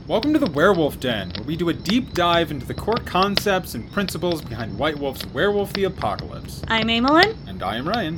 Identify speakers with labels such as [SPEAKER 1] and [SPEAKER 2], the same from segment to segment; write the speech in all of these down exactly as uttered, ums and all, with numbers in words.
[SPEAKER 1] Welcome to the Werewolf Den, where we do a deep dive into the core concepts and principles behind White Wolf's Werewolf the Apocalypse.
[SPEAKER 2] I'm Amelin.
[SPEAKER 1] And I am Ryan.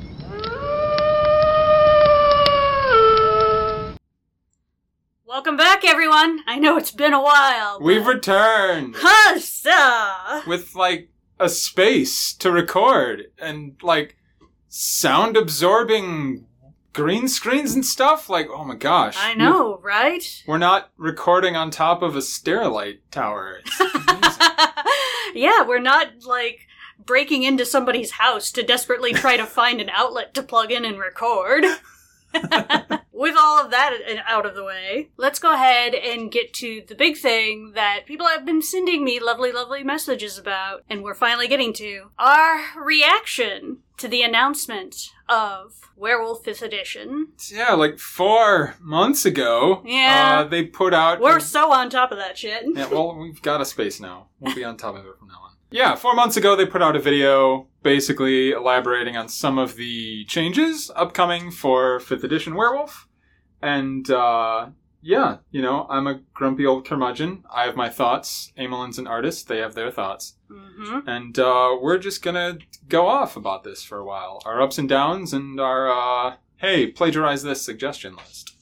[SPEAKER 2] Welcome back, everyone. I know it's been a while. But...
[SPEAKER 1] We've returned!
[SPEAKER 2] Huzzah!
[SPEAKER 1] With, like, a space to record, and, like, sound-absorbing green screens and stuff. Like, oh my gosh.
[SPEAKER 2] I know, we're, right?
[SPEAKER 1] We're not recording on top of a Sterilite tower. It's amazing.
[SPEAKER 2] Yeah, we're not, like, breaking into somebody's house to desperately try to find an outlet to plug in and record. With all of that out of the way, let's go ahead and get to the big thing that people have been sending me lovely, lovely messages about, and we're finally getting to. Our reaction to the announcement of Werewolf fifth Edition.
[SPEAKER 1] Yeah, like four months ago,
[SPEAKER 2] yeah.
[SPEAKER 1] uh, they put out...
[SPEAKER 2] We're
[SPEAKER 1] a...
[SPEAKER 2] so on top of that shit.
[SPEAKER 1] Yeah, well, we've got a space now. We'll be on top of it from now on. Yeah, four months ago they put out a video basically elaborating on some of the changes upcoming for fifth Edition Werewolf. And, uh, yeah, you know, I'm a grumpy old curmudgeon. I have my thoughts. Amelin's an artist. They have their thoughts.
[SPEAKER 2] Mm-hmm.
[SPEAKER 1] And uh, we're just gonna go off about this for a while. Our ups and downs and our, uh, hey, plagiarize this suggestion list.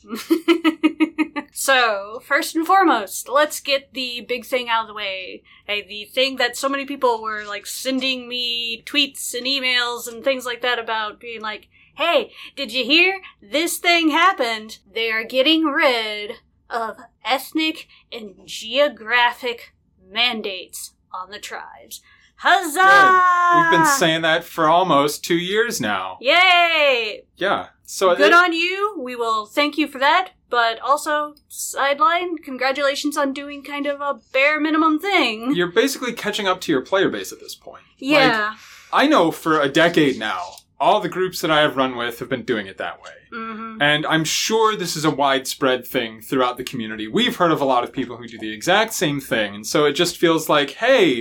[SPEAKER 2] So, first and foremost, let's get the big thing out of the way. Hey, the thing that so many people were, like, sending me tweets and emails and things like that about, being like, hey, did you hear? This thing happened. They are getting rid of ethnic and geographic mandates on the tribes. Huzzah!
[SPEAKER 1] Good. We've been saying that for almost two years now.
[SPEAKER 2] Yay!
[SPEAKER 1] Yeah. So
[SPEAKER 2] Good
[SPEAKER 1] it,
[SPEAKER 2] on you. We will thank you for that. But also, sideline, congratulations on doing kind of a bare minimum thing.
[SPEAKER 1] You're basically catching up to your player base at this point.
[SPEAKER 2] Yeah.
[SPEAKER 1] Like, I know for a decade now, all the groups that I have run with have been doing it that way.
[SPEAKER 2] Mm-hmm.
[SPEAKER 1] And I'm sure this is a widespread thing throughout the community. We've heard of a lot of people who do the exact same thing. And so it just feels like, hey,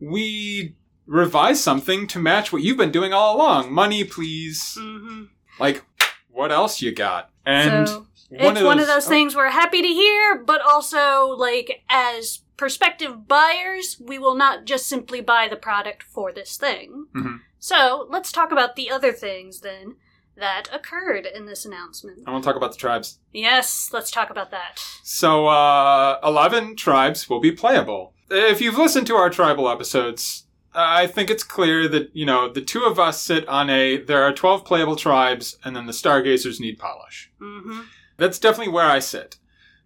[SPEAKER 1] we revise something to match what you've been doing all along. Money, please.
[SPEAKER 2] Mm-hmm.
[SPEAKER 1] Like, what else you got? And
[SPEAKER 2] so,
[SPEAKER 1] one
[SPEAKER 2] it's
[SPEAKER 1] of those,
[SPEAKER 2] one of those
[SPEAKER 1] oh.
[SPEAKER 2] things we're happy to hear, but also, like, as prospective buyers, we will not just simply buy the product for this thing.
[SPEAKER 1] Mm-hmm.
[SPEAKER 2] So, let's talk about the other things, then, that occurred in this announcement.
[SPEAKER 1] I want to talk about the tribes.
[SPEAKER 2] Yes, let's talk about that.
[SPEAKER 1] So, uh, eleven tribes will be playable. If you've listened to our tribal episodes, I think it's clear that, you know, the two of us sit on a, there are twelve playable tribes, and then the Stargazers need polish.
[SPEAKER 2] Mm-hmm.
[SPEAKER 1] That's definitely where I sit.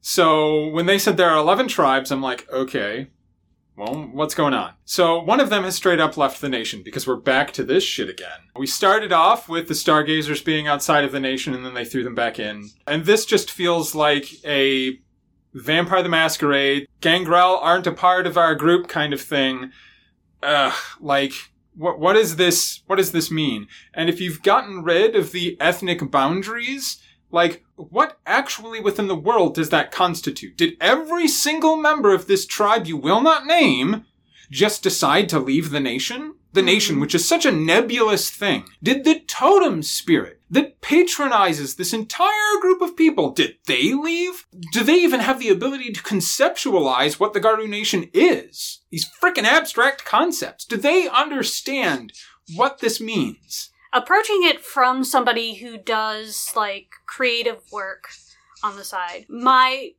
[SPEAKER 1] So, when they said there are eleven tribes, I'm like, okay, well, what's going on? So, one of them has straight up left the nation, because we're back to this shit again. We started off with the Stargazers being outside of the nation, and then they threw them back in. And this just feels like a Vampire the Masquerade, Gangrel aren't a part of our group kind of thing. Ugh, like, what what is this, what does this mean? And if you've gotten rid of the ethnic boundaries, like, what actually within the world does that constitute? Did every single member of this tribe you will not name just decide to leave the nation? The nation, which is such a nebulous thing. Did the totem spirit that patronizes this entire group of people, did they leave? Do they even have the ability to conceptualize what the Garu Nation is? These frickin' abstract concepts. Do they understand what this means?
[SPEAKER 2] Approaching it from somebody who does, like, creative work on the side, my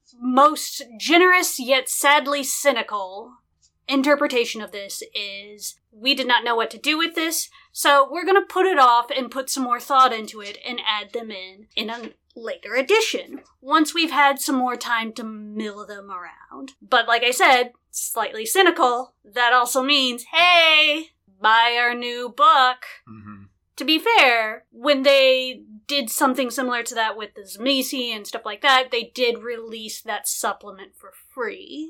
[SPEAKER 2] most generous yet sadly cynical interpretation of this is, we did not know what to do with this, so we're gonna put it off and put some more thought into it and add them in in a later edition, once we've had some more time to mill them around. But like I said, slightly cynical, that also means, hey, buy our new book.
[SPEAKER 1] Mm-hmm.
[SPEAKER 2] To be fair, when they did something similar to that with the Tzimisce and stuff like that, they did release that supplement for free.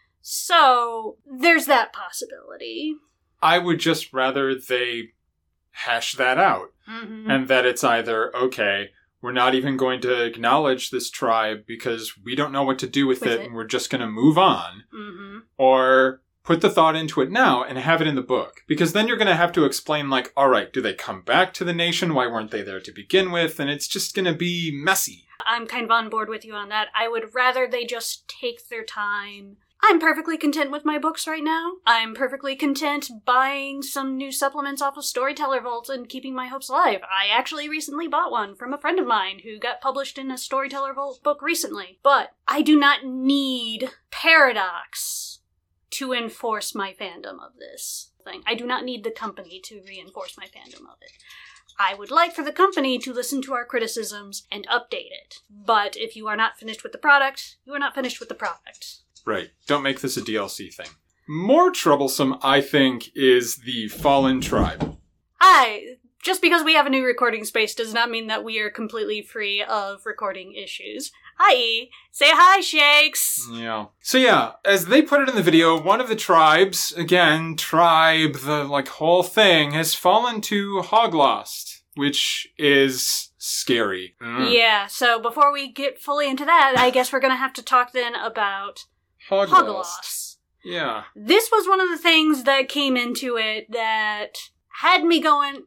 [SPEAKER 2] So, there's that possibility.
[SPEAKER 1] I would just rather they hash that out.
[SPEAKER 2] Mm-hmm.
[SPEAKER 1] And that it's either, okay, we're not even going to acknowledge this tribe because we don't know what to do with,
[SPEAKER 2] with
[SPEAKER 1] it,
[SPEAKER 2] it
[SPEAKER 1] and we're just going to move on.
[SPEAKER 2] Mm-hmm.
[SPEAKER 1] Or put the thought into it now and have it in the book. Because then you're going to have to explain, like, all right, do they come back to the nation? Why weren't they there to begin with? And it's just going to be messy.
[SPEAKER 2] I'm kind of on board with you on that. I would rather they just take their time. I'm perfectly content with my books right now. I'm perfectly content buying some new supplements off of Storyteller Vault and keeping my hopes alive. I actually recently bought one from a friend of mine who got published in a Storyteller Vault book recently. But I do not need Paradox to enforce my fandom of this thing. I do not need the company to reinforce my fandom of it. I would like for the company to listen to our criticisms and update it. But if you are not finished with the product, you are not finished with the product.
[SPEAKER 1] Right. Don't make this a D L C thing. More troublesome, I think, is the Fallen Tribe.
[SPEAKER 2] Hi. Just because we have a new recording space does not mean that we are completely free of recording issues. Hi. Say hi, Shakes.
[SPEAKER 1] Yeah. So yeah, as they put it in the video, one of the tribes, again, tribe, the like whole thing, has fallen to Hoglost, which is scary. Mm.
[SPEAKER 2] Yeah, so before we get fully into that, I guess we're going to have to talk then about
[SPEAKER 1] Hoglost.
[SPEAKER 2] Hoglost.
[SPEAKER 1] Yeah.
[SPEAKER 2] This was one of the things that came into it that had me going,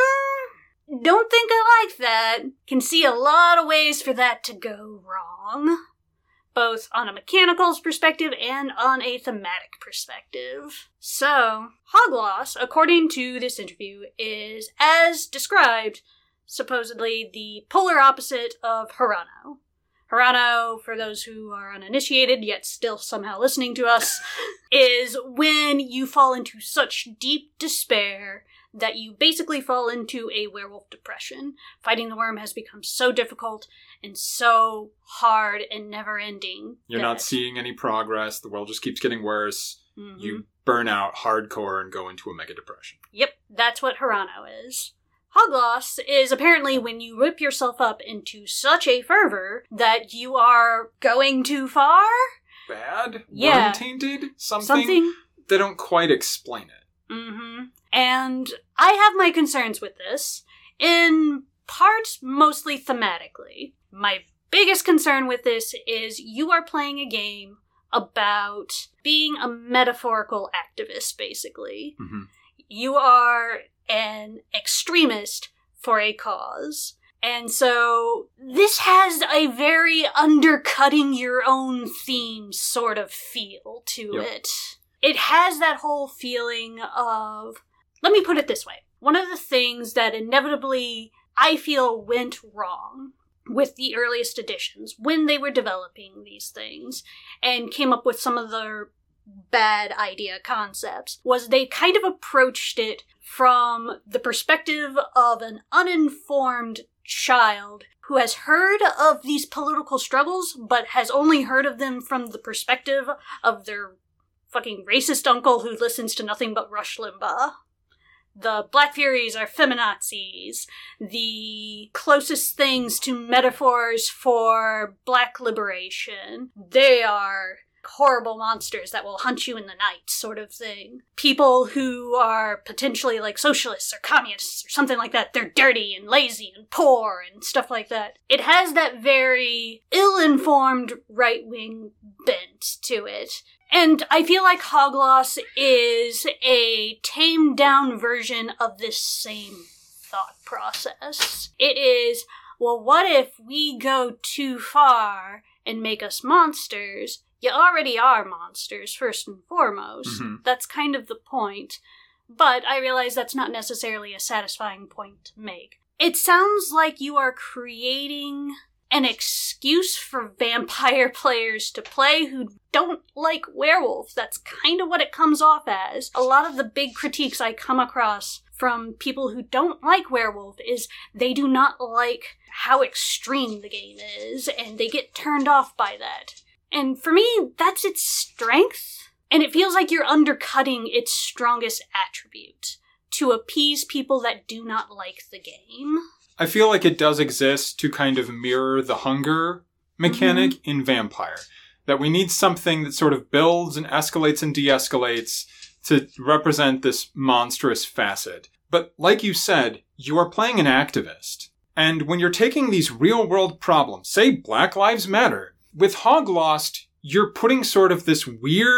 [SPEAKER 2] mm, don't think I like that. Can see a lot of ways for that to go wrong. Both on a mechanicals perspective and on a thematic perspective. So, Hoglost, according to this interview, is, as described, supposedly the polar opposite of Harano. Harano, for those who are uninitiated, yet still somehow listening to us, is when you fall into such deep despair that you basically fall into a werewolf depression. Fighting the worm has become so difficult and so hard and never-ending.
[SPEAKER 1] You're
[SPEAKER 2] that...
[SPEAKER 1] not seeing any progress. The world just keeps getting worse.
[SPEAKER 2] Mm-hmm.
[SPEAKER 1] You burn out hardcore and go into a mega depression.
[SPEAKER 2] Yep, that's what Harano is. Hoglost is apparently when you whip yourself up into such a fervor that you are going too far?
[SPEAKER 1] Bad?
[SPEAKER 2] Yeah.
[SPEAKER 1] Worm-tainted? Something?
[SPEAKER 2] Something?
[SPEAKER 1] They don't quite explain it.
[SPEAKER 2] Mm-hmm. And I have my concerns with this, in part mostly thematically. My biggest concern with this is you are playing a game about being a metaphorical activist, basically.
[SPEAKER 1] Mm-hmm.
[SPEAKER 2] You are an extremist for a cause. And so this has a very undercutting your own theme sort of feel to
[SPEAKER 1] yep.
[SPEAKER 2] it. It has that whole feeling of, let me put it this way. One of the things that inevitably I feel went wrong with the earliest editions when they were developing these things and came up with some of their bad idea concepts was they kind of approached it from the perspective of an uninformed child who has heard of these political struggles but has only heard of them from the perspective of their fucking racist uncle who listens to nothing but Rush Limbaugh. The Black Furies are feminazis. The closest things to metaphors for black liberation, they are horrible monsters that will hunt you in the night sort of thing. People who are potentially like socialists or communists or something like that, they're dirty and lazy and poor and stuff like that. It has that very ill-informed right-wing bent to it. And I feel like Hoglost is a tamed-down version of this same thought process. It is, well, what if we go too far and make us monsters? You already are monsters, first and foremost.
[SPEAKER 1] Mm-hmm. That's
[SPEAKER 2] kind of the point. But I realize that's not necessarily a satisfying point to make. It sounds like you are creating an excuse for vampire players to play who don't like werewolves. That's kind of what it comes off as. A lot of the big critiques I come across from people who don't like werewolf is they do not like how extreme the game is, and they get turned off by that. And for me, that's its strength, and it feels like you're undercutting its strongest attribute to appease people that do not like the game.
[SPEAKER 1] I feel like it does exist to kind of mirror the hunger mechanic mm-hmm. in Vampire. That we need something that sort of builds and escalates and de-escalates to represent this monstrous facet. But like you said, you are playing an activist. And when you're taking these real-world problems, say Black Lives Matter, with Hoglost, you're putting sort of this weird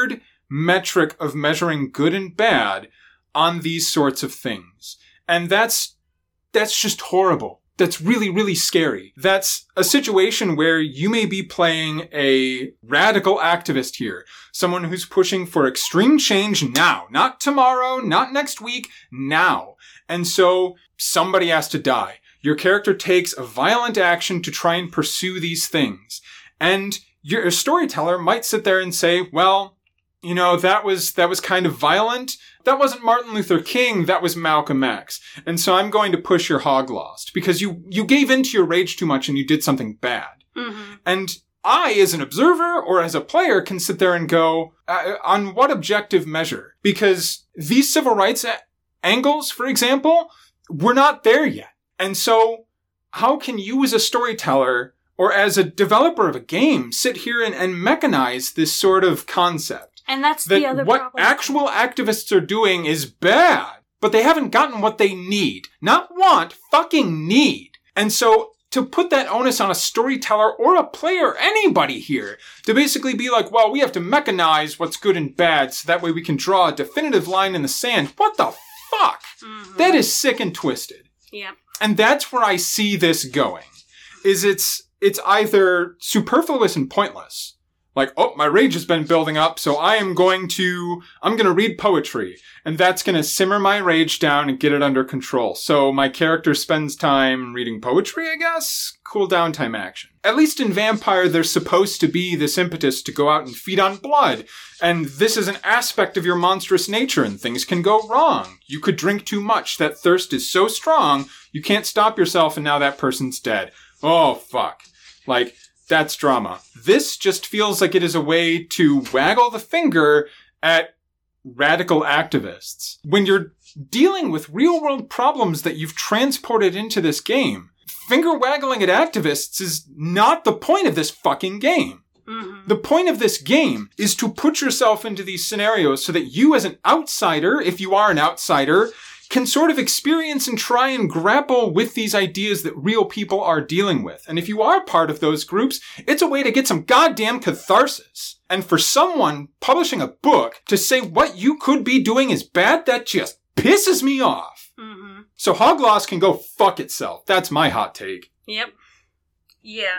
[SPEAKER 1] metric of measuring good and bad on these sorts of things. And that's, that's just horrible. That's really, really scary. That's a situation where you may be playing a radical activist here. Someone who's pushing for extreme change now. Not tomorrow, not next week, now. And so somebody has to die. Your character takes a violent action to try and pursue these things. And your storyteller might sit there and say, well, you know, that was, that was kind of violent. That wasn't Martin Luther King. That was Malcolm X. And so I'm going to push your hog lost because you, you gave into your rage too much and you did something bad. Mm-hmm. And I, as an observer or as a player, can sit there and go, uh, on what objective measure? Because these civil rights a- angles, for example, we're not there yet. And so how can you as a storyteller or as a developer of a game sit here and, and mechanize this sort of concept?
[SPEAKER 2] And that's
[SPEAKER 1] that
[SPEAKER 2] the other
[SPEAKER 1] what
[SPEAKER 2] problem.
[SPEAKER 1] actual activists are doing is bad, but they haven't gotten what they need. Not want, fucking need. And so to put that onus on a storyteller or a player, anybody here, to basically be like, well, we have to mechanize what's good and bad so that way we can draw a definitive line in the sand. What the fuck? Mm-hmm. That is sick and twisted.
[SPEAKER 2] Yeah.
[SPEAKER 1] And that's where I see this going, is it's, it's either superfluous and pointless. Like, oh, my rage has been building up, so I am going to, I'm going to read poetry. And that's going to simmer my rage down and get it under control. So my character spends time reading poetry, I guess? Cool down time action. At least in Vampire, there's supposed to be this impetus to go out and feed on blood. And this is an aspect of your monstrous nature, and things can go wrong. You could drink too much. That thirst is so strong, you can't stop yourself, and now that person's dead. Oh, fuck. Like, that's drama. This just feels like it is a way to waggle the finger at radical activists. When you're dealing with real-world problems that you've transported into this game, finger waggling at activists is not the point of this fucking game. Mm-hmm. The point of this game is to put yourself into these scenarios so that you as an outsider, if you are an outsider, can sort of experience and try and grapple with these ideas that real people are dealing with. And if you are part of those groups, it's a way to get some goddamn catharsis. And for someone publishing a book to say what you could be doing is bad, that just pisses me off. Mm-hmm. So Hogloss can go fuck itself. That's my hot take.
[SPEAKER 2] Yep. Yeah.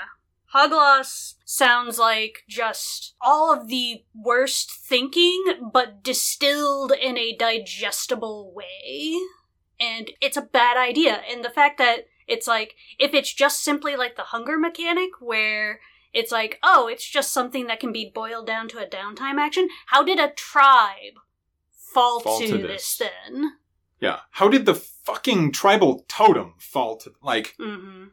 [SPEAKER 2] Hogloss sounds like just all of the worst thinking, but distilled in a digestible way. And it's a bad idea. And the fact that it's like, if it's just simply like the hunger mechanic, where it's like, oh, it's just something that can be boiled down to a downtime action, how did a tribe fall, fall to, to this. this then?
[SPEAKER 1] Yeah. How did the fucking tribal totem fall to, like... Mm-hmm.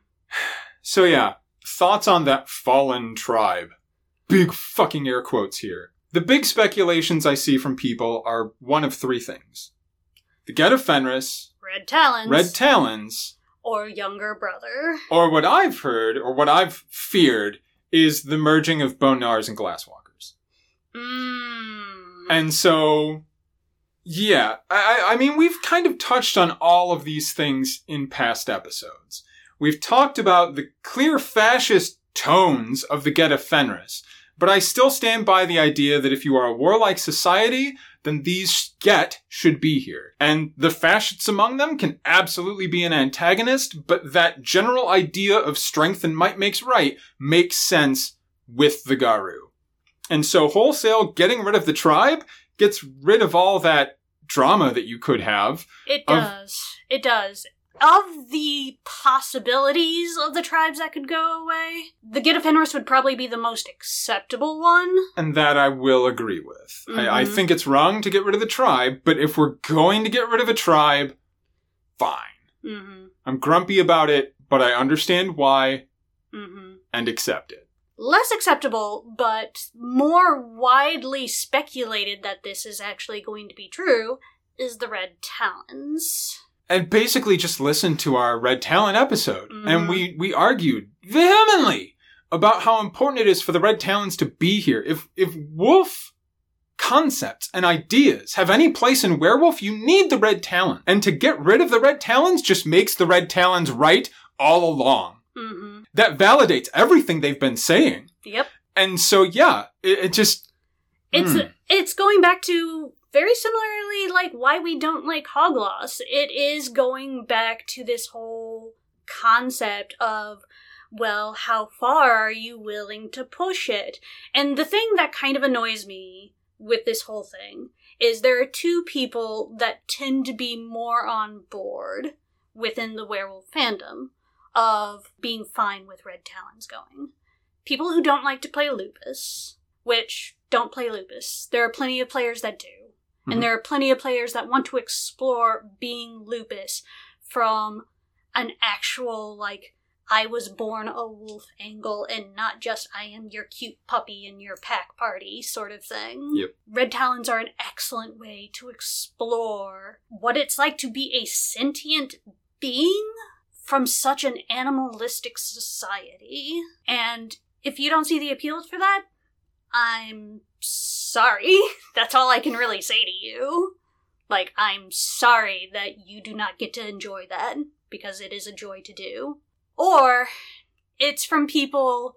[SPEAKER 1] So yeah. Thoughts on that fallen tribe. Big fucking air quotes here. The big speculations I see from people are one of three things. The Get of Fenris.
[SPEAKER 2] Red Talons.
[SPEAKER 1] Red Talons.
[SPEAKER 2] Or Younger Brother.
[SPEAKER 1] Or what I've heard, or what I've feared, is the merging of Bone Gnawers and Glasswalkers. Mm. And so, yeah. I, I mean, we've kind of touched on all of these things in past episodes. We've talked about the clear fascist tones of the Get of Fenris, but I still stand by the idea that if you are a warlike society, then these Get should be here. And the fascists among them can absolutely be an antagonist, but that general idea of strength and might makes right makes sense with the Garou. And so wholesale getting rid of the tribe gets rid of all that drama that you could have.
[SPEAKER 2] It does. Of- it does. Of the possibilities of the tribes that could go away, the Get of Fenris would probably be the most acceptable one.
[SPEAKER 1] And that I will agree with. Mm-hmm. I, I think it's wrong to get rid of the tribe, but if we're going to get rid of a tribe, fine. Mm-hmm. I'm grumpy about it, but I understand why, mm-hmm. and accept it.
[SPEAKER 2] Less acceptable, but more widely speculated that this is actually going to be true, is the Red Talons.
[SPEAKER 1] And basically just listen to our Red Talon episode. Mm. And we, we argued vehemently about how important it is for the Red Talons to be here. If, if wolf concepts and ideas have any place in Werewolf, you need the Red Talon. And to get rid of the Red Talons just makes the Red Talons right all along. Mm-hmm. That validates everything they've been saying.
[SPEAKER 2] Yep.
[SPEAKER 1] And so, yeah, it, it just...
[SPEAKER 2] It's
[SPEAKER 1] Hmm.
[SPEAKER 2] it's going back to very similarly like why we don't like Hogloss. It is going back to this whole concept of, well, how far are you willing to push it? And the thing that kind of annoys me with this whole thing is there are two people that tend to be more on board within the werewolf fandom of being fine with Red Talons going. People who don't like to play Lupus, which don't play Lupus. There are plenty of players that do. Mm-hmm. And there are plenty of players that want to explore being Lupus from an actual, like, I was born a wolf angle and not just I am your cute puppy in your pack party sort of thing.
[SPEAKER 1] Yep.
[SPEAKER 2] Red Talons are an excellent way to explore what it's like to be a sentient being from such an animalistic society. And if you don't see the appeal for that, I'm sorry. That's all I can really say to you. Like, I'm sorry that you do not get to enjoy that, because it is a joy to do. Or it's from people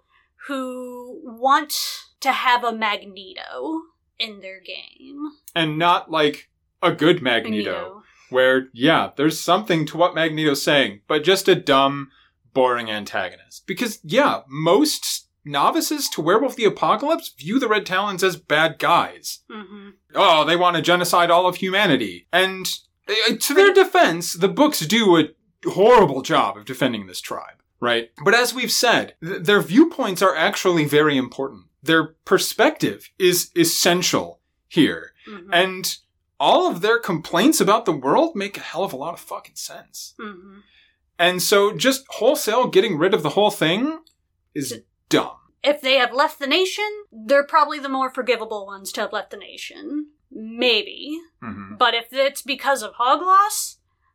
[SPEAKER 2] who want to have a Magneto in their game.
[SPEAKER 1] And not, like, a good Magneto, Magneto. Where, yeah, there's something to what Magneto's saying, but just a dumb, boring antagonist. Because, yeah, most novices to Werewolf the Apocalypse view the Red Talons as bad guys.
[SPEAKER 2] Mm-hmm.
[SPEAKER 1] Oh, they want to genocide all of humanity. And uh, to their defense, the books do a horrible job of defending this tribe, right? But as we've said, th- their viewpoints are actually very important. Their perspective is essential here.
[SPEAKER 2] Mm-hmm.
[SPEAKER 1] And all of their complaints about the world make a hell of a lot of fucking sense.
[SPEAKER 2] Mm-hmm.
[SPEAKER 1] And so just wholesale getting rid of the whole thing is dumb.
[SPEAKER 2] If they have left the nation, they're probably the more forgivable ones to have left the nation. Maybe.
[SPEAKER 1] Mm-hmm.
[SPEAKER 2] But if it's because of Hogloss,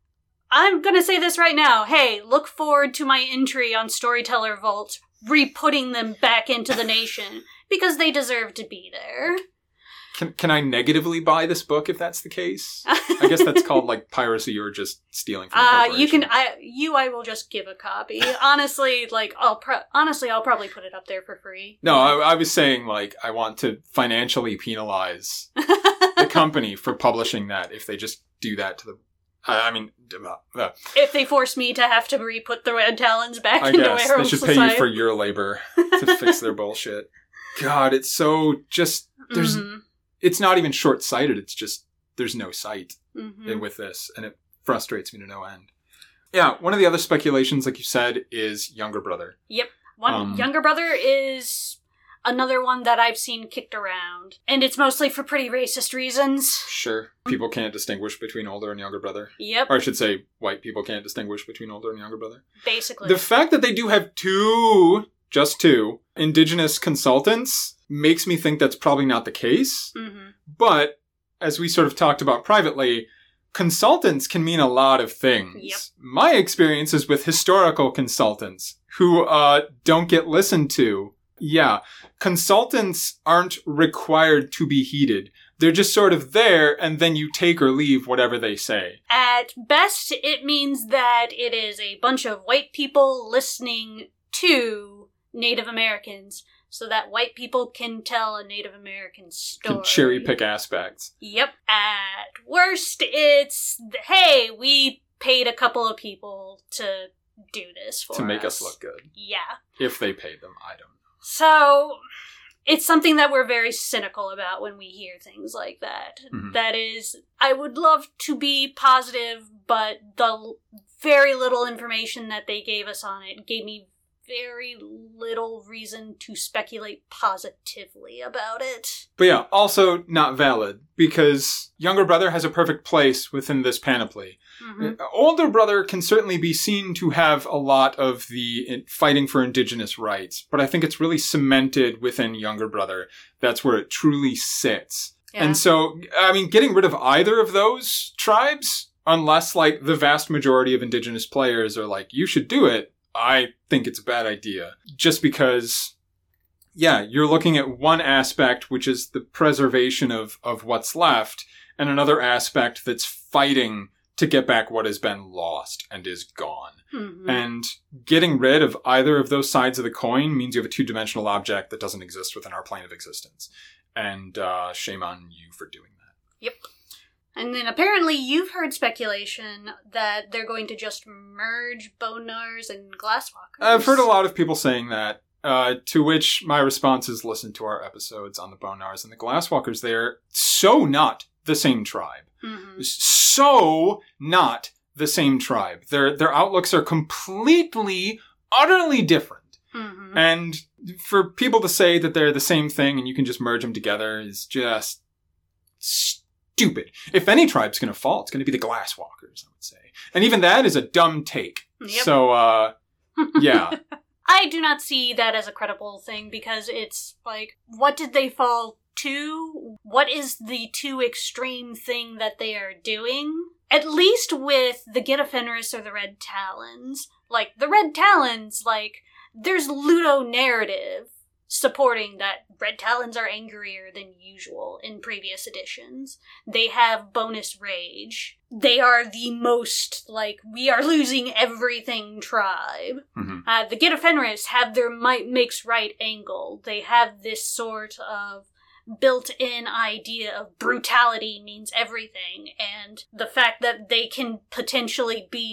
[SPEAKER 2] I'm gonna say this right now. Hey, look forward to my entry on Storyteller Vault, re-putting them back into the nation, because they deserve to be there.
[SPEAKER 1] Can can I negatively buy this book if that's the case? I guess that's called, like, piracy or just stealing from a
[SPEAKER 2] Uh,
[SPEAKER 1] corporation.
[SPEAKER 2] you can, I, you, I will just give a copy. Honestly, like, I'll, pro- honestly, I'll probably put it up there for free.
[SPEAKER 1] No, I, I was saying, like, I want to financially penalize the company for publishing that if they just do that to the... I, I mean... Uh, uh,
[SPEAKER 2] if they force me to have to re-put the Red Talons back
[SPEAKER 1] I
[SPEAKER 2] into
[SPEAKER 1] guess
[SPEAKER 2] Werewolf
[SPEAKER 1] they should
[SPEAKER 2] Society.
[SPEAKER 1] pay you for your labor to fix their bullshit. God, it's so just... There's...
[SPEAKER 2] Mm-hmm.
[SPEAKER 1] It's not even short-sighted, it's just... There's no sight
[SPEAKER 2] mm-hmm.
[SPEAKER 1] with this, and it frustrates me to no end. Yeah, one of the other speculations, like you said, is younger brother.
[SPEAKER 2] Yep. One
[SPEAKER 1] Um,
[SPEAKER 2] younger brother is another one that I've seen kicked around. And it's mostly for pretty racist reasons.
[SPEAKER 1] Sure. People can't distinguish between older and younger brother.
[SPEAKER 2] Yep.
[SPEAKER 1] Or I should say, white people can't distinguish between older and younger brother.
[SPEAKER 2] Basically.
[SPEAKER 1] The fact that they do have two, just two, indigenous consultants makes me think that's probably not the case.
[SPEAKER 2] Mm-hmm.
[SPEAKER 1] But, as we sort of talked about privately, consultants can mean a lot of things.
[SPEAKER 2] Yep.
[SPEAKER 1] My experience is with historical consultants who uh, don't get listened to. Yeah, consultants aren't required to be heeded. They're just sort of there, and then you take or leave whatever they say.
[SPEAKER 2] At best, it means that it is a bunch of white people listening to Native Americans, so that white people can tell a Native American story.
[SPEAKER 1] Can cherry pick aspects.
[SPEAKER 2] Yep. At worst, it's, hey, we paid a couple of people to do this for us.
[SPEAKER 1] To make us look good.
[SPEAKER 2] Yeah.
[SPEAKER 1] If they paid them, I don't know.
[SPEAKER 2] So, it's something that we're very cynical about when we hear things like that.
[SPEAKER 1] Mm-hmm.
[SPEAKER 2] That is, I would love to be positive, but the very little information that they gave us on it gave me very little reason to speculate positively about it.
[SPEAKER 1] But yeah, also not valid, because younger brother has a perfect place within this panoply.
[SPEAKER 2] Mm-hmm.
[SPEAKER 1] Older brother can certainly be seen to have a lot of the fighting for indigenous rights, but I think it's really cemented within younger brother. That's where it truly sits.
[SPEAKER 2] Yeah.
[SPEAKER 1] And so, I mean, getting rid of either of those tribes, unless, like, the vast majority of indigenous players are like, you should do it, I think it's a bad idea. Just because, yeah, you're looking at one aspect, which is the preservation of, of what's left, and another aspect that's fighting to get back what has been lost and is gone.
[SPEAKER 2] Mm-hmm.
[SPEAKER 1] And getting rid of either of those sides of the coin means you have a two-dimensional object that doesn't exist within our plane of existence. And uh, shame on you for doing that.
[SPEAKER 2] Yep. And then apparently you've heard speculation that they're going to just merge Bonars and Glasswalkers.
[SPEAKER 1] I've heard a lot of people saying that, uh, to which my response is listen to our episodes on the Bonars and the Glasswalkers. They're so not the same tribe. Mm-hmm. So not the same tribe. Their their outlooks are completely, utterly different. Mm-hmm. And for people to say that they're the same thing and you can just merge them together is just stupid. If any tribe's going to fall, it's going to be the Glasswalkers, I would say. And even that is a dumb take. Yep. So, uh, yeah.
[SPEAKER 2] I do not see that as a credible thing because it's like, what did they fall to? What is the too extreme thing that they are doing? At least with the Gita Fenris or the Red Talons. Like, the Red Talons, like, there's ludo-narrative supporting that Red Talons are angrier than usual in previous editions. They have bonus rage. They are the most, like, we are losing everything tribe. Mm-hmm. Uh, the Gita Fenris have their might makes right angle. They have this sort of built-in idea of brutality means everything, and the fact that they can potentially be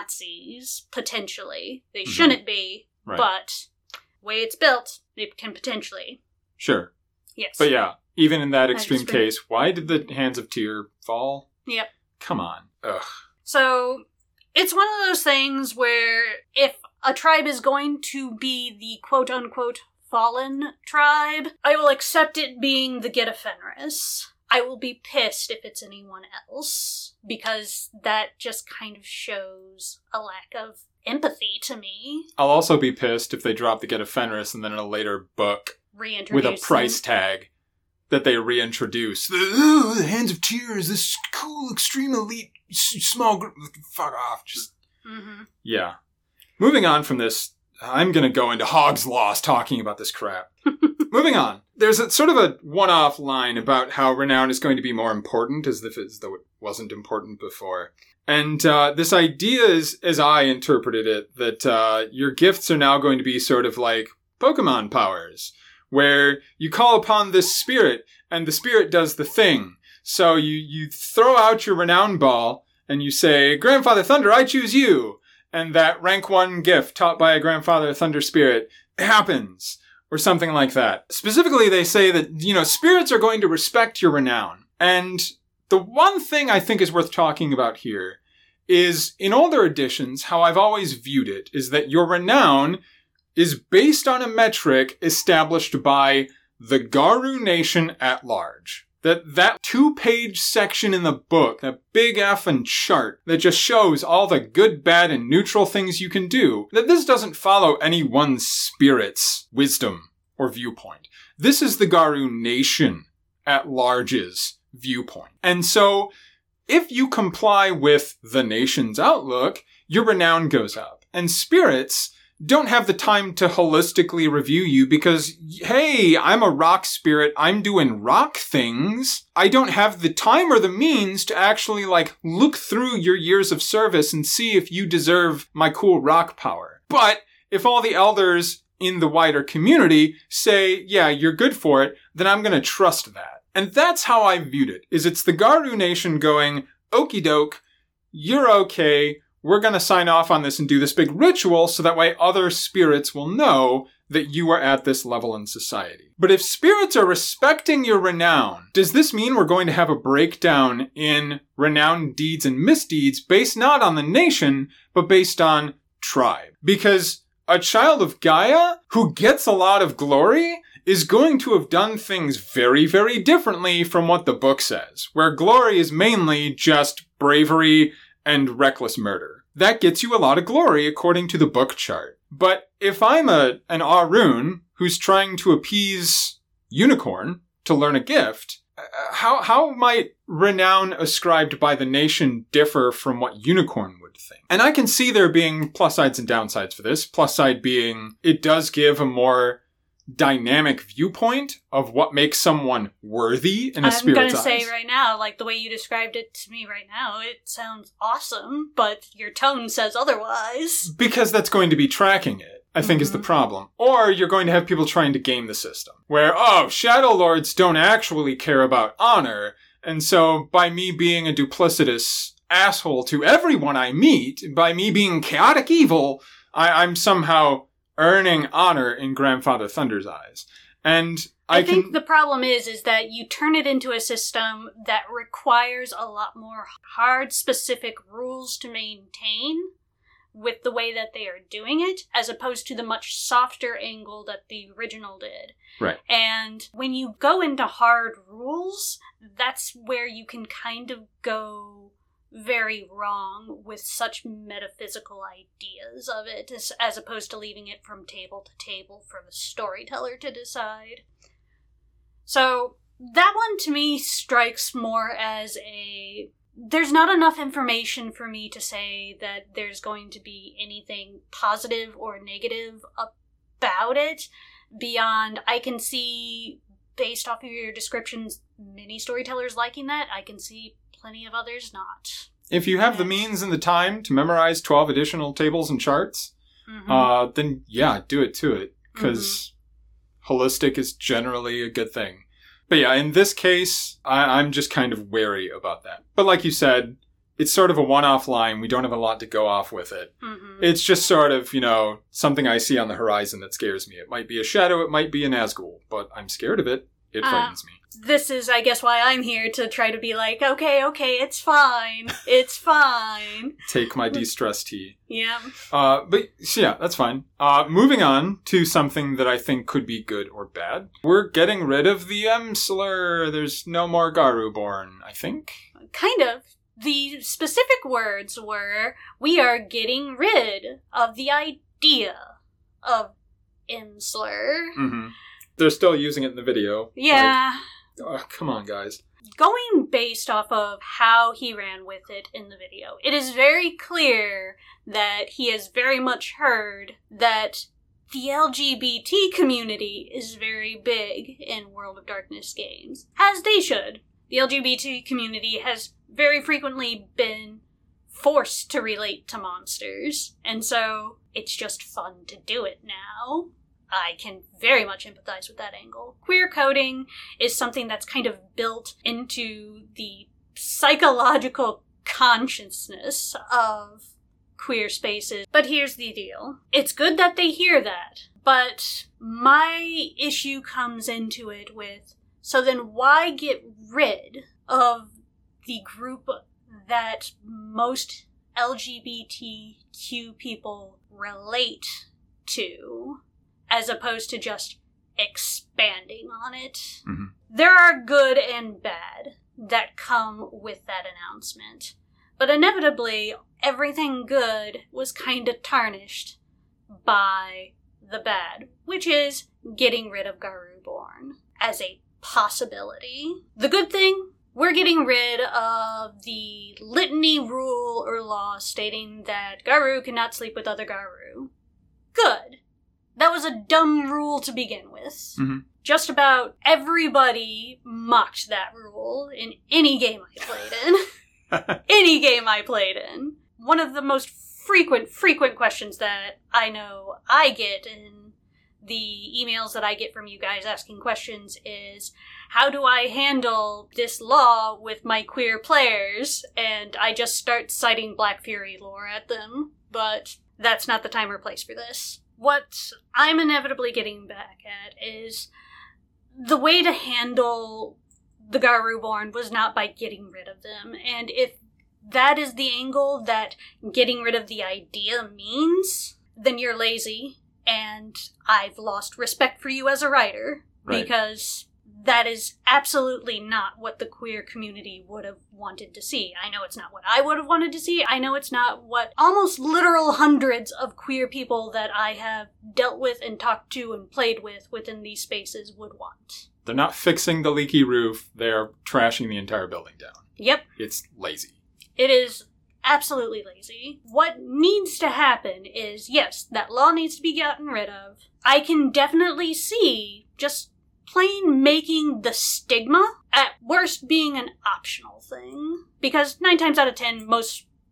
[SPEAKER 2] Nazis, potentially. They mm-hmm. shouldn't be, right. But the way it's built, it can potentially.
[SPEAKER 1] Sure.
[SPEAKER 2] Yes.
[SPEAKER 1] But yeah, even in that extreme case, why did the Hands of Tyr fall?
[SPEAKER 2] Yep.
[SPEAKER 1] Come on. Ugh.
[SPEAKER 2] So, it's one of those things where if a tribe is going to be the quote-unquote fallen tribe, I will accept it being the Gita Fenris. I will be pissed if it's anyone else, because that just kind of shows a lack of empathy to me.
[SPEAKER 1] I'll also be pissed if they drop the Gita Fenris and then in a later book with a price them. tag that they reintroduce. The, oh, the Hands of Tyr is this cool, extreme elite, s- small group. Fuck off. Just, mm-hmm. Yeah. Moving on from this, I'm going to go into Hog's Lost talking about this crap. Moving on. There's a sort of a one-off line about how renown is going to be more important, as if as though it wasn't important before. And uh, this idea is, as I interpreted it, that uh, your gifts are now going to be sort of like Pokemon powers, where you call upon this spirit, and the spirit does the thing. So you, you throw out your renown ball, and you say, Grandfather Thunder, I choose you! And that rank one gift taught by a Grandfather Thunder spirit happens, or something like that. Specifically, they say that, you know, spirits are going to respect your renown. And the one thing I think is worth talking about here is, in older editions, how I've always viewed it, is that your renown is based on a metric established by the Garou Nation at large. That that two-page section in the book, that big effing chart that just shows all the good, bad, and neutral things you can do, that this doesn't follow any one spirit's wisdom or viewpoint. This is the Garou Nation at large's viewpoint. And so, if you comply with the nation's outlook, your renown goes up. And spirits don't have the time to holistically review you because, hey, I'm a rock spirit, I'm doing rock things. I don't have the time or the means to actually, like, look through your years of service and see if you deserve my cool rock power. But if all the elders in the wider community say, yeah, you're good for it, then I'm going to trust that. And that's how I viewed it, is it's the Garou Nation going, okie doke, you're okay, we're going to sign off on this and do this big ritual so that way other spirits will know that you are at this level in society. But if spirits are respecting your renown, does this mean we're going to have a breakdown in renown deeds and misdeeds based not on the nation, but based on tribe? Because a child of Gaia who gets a lot of glory is going to have done things very, very differently from what the book says, where glory is mainly just bravery and reckless murder. That gets you a lot of glory according to the book chart. But if I'm a an Arun who's trying to appease Unicorn to learn a gift, uh, how how might renown ascribed by the nation differ from what Unicorn would think? And I can see there being plus sides and downsides for this. Plus side being it does give a more dynamic viewpoint of what makes someone worthy in a
[SPEAKER 2] I'm
[SPEAKER 1] spirit's
[SPEAKER 2] gonna
[SPEAKER 1] eyes.
[SPEAKER 2] say right now, like the way you described it to me right now, it sounds awesome, but your tone says otherwise.
[SPEAKER 1] Because that's going to be tracking it. I think, mm-hmm. is the problem. Or you're going to have people trying to game the system. Where, oh, Shadow Lords don't actually care about honor, and so by me being a duplicitous asshole to everyone I meet, by me being chaotic evil, I- I'm somehow earning honor in Grandfather Thunder's eyes. And I,
[SPEAKER 2] I think
[SPEAKER 1] can...
[SPEAKER 2] the problem is, is that you turn it into a system that requires a lot more hard, specific rules to maintain with the way that they are doing it, as opposed to the much softer angle that the original did.
[SPEAKER 1] Right.
[SPEAKER 2] And when you go into hard rules, that's where you can kind of go very wrong with such metaphysical ideas of it, as, as opposed to leaving it from table to table for the storyteller to decide. So that one to me strikes more as a... There's not enough information for me to say that there's going to be anything positive or negative about it beyond I can see, based off of your descriptions, many storytellers liking that. I can see plenty of others not.
[SPEAKER 1] If you have the means and the time to memorize twelve additional tables and charts, mm-hmm. uh, then yeah, do it to it. Because mm-hmm. holistic is generally a good thing. But yeah, in this case, I- I'm just kind of wary about that. But like you said, it's sort of a one-off line. We don't have a lot to go off with it. Mm-hmm. It's just sort of, you know, something I see on the horizon that scares me. It might be a shadow, it might be an Nazgul, but I'm scared of it. It frightens uh, me.
[SPEAKER 2] This is, I guess, why I'm here, to try to be like, okay, okay, it's fine. It's fine.
[SPEAKER 1] Take my de-stress tea.
[SPEAKER 2] Yeah.
[SPEAKER 1] Uh, but, so yeah, that's fine. Uh, moving on to something that I think could be good or bad. We're getting rid of the M slur. There's no more Garuborn, I think.
[SPEAKER 2] Kind of. The specific words were, we are getting rid of the idea of M slur.
[SPEAKER 1] Mm-hmm. They're still using it in the video.
[SPEAKER 2] Yeah.
[SPEAKER 1] Like, oh, come on, guys.
[SPEAKER 2] Going based off of how he ran with it in the video, it is very clear that he has very much heard that the L G B T community is very big in World of Darkness games. As they should. The L G B T community has very frequently been forced to relate to monsters, and so it's just fun to do it now. I can very much empathize with that angle. Queer coding is something that's kind of built into the psychological consciousness of queer spaces. But here's the deal. It's good that they hear that, but my issue comes into it with, so then why get rid of the group that most L G B T Q people relate to, as opposed to just expanding on it? Mm-hmm. There are good and bad that come with that announcement. But inevitably, everything good was kind of tarnished by the bad, which is getting rid of Garuborn as a possibility. The good thing, we're getting rid of the litany rule or law stating that Garou cannot sleep with other Garou. Good. That was a dumb rule to begin with. Mm-hmm. Just about everybody mocked that rule in any game I played in. Any game I played in. One of the most frequent, frequent questions that I know I get in the emails that I get from you guys asking questions is, how do I handle this law with my queer players? And I just start citing Black Fury lore at them. But that's not the time or place for this. What I'm inevitably getting back at is the way to handle the Garuborn was not by getting rid of them. And if that is the angle that getting rid of the idea means, then you're lazy, and I've lost respect for you as a writer, right. Because that is absolutely not what the queer community would have wanted to see. I know it's not what I would have wanted to see. I know it's not what almost literal hundreds of queer people that I have dealt with and talked to and played with within these spaces would want.
[SPEAKER 1] They're not fixing the leaky roof. They're trashing the entire building down.
[SPEAKER 2] Yep.
[SPEAKER 1] It's lazy.
[SPEAKER 2] It is absolutely lazy. What needs to happen is, yes, that law needs to be gotten rid of. I can definitely see just plain making the stigma, at worst, being an optional thing. Because nine times out of ten, most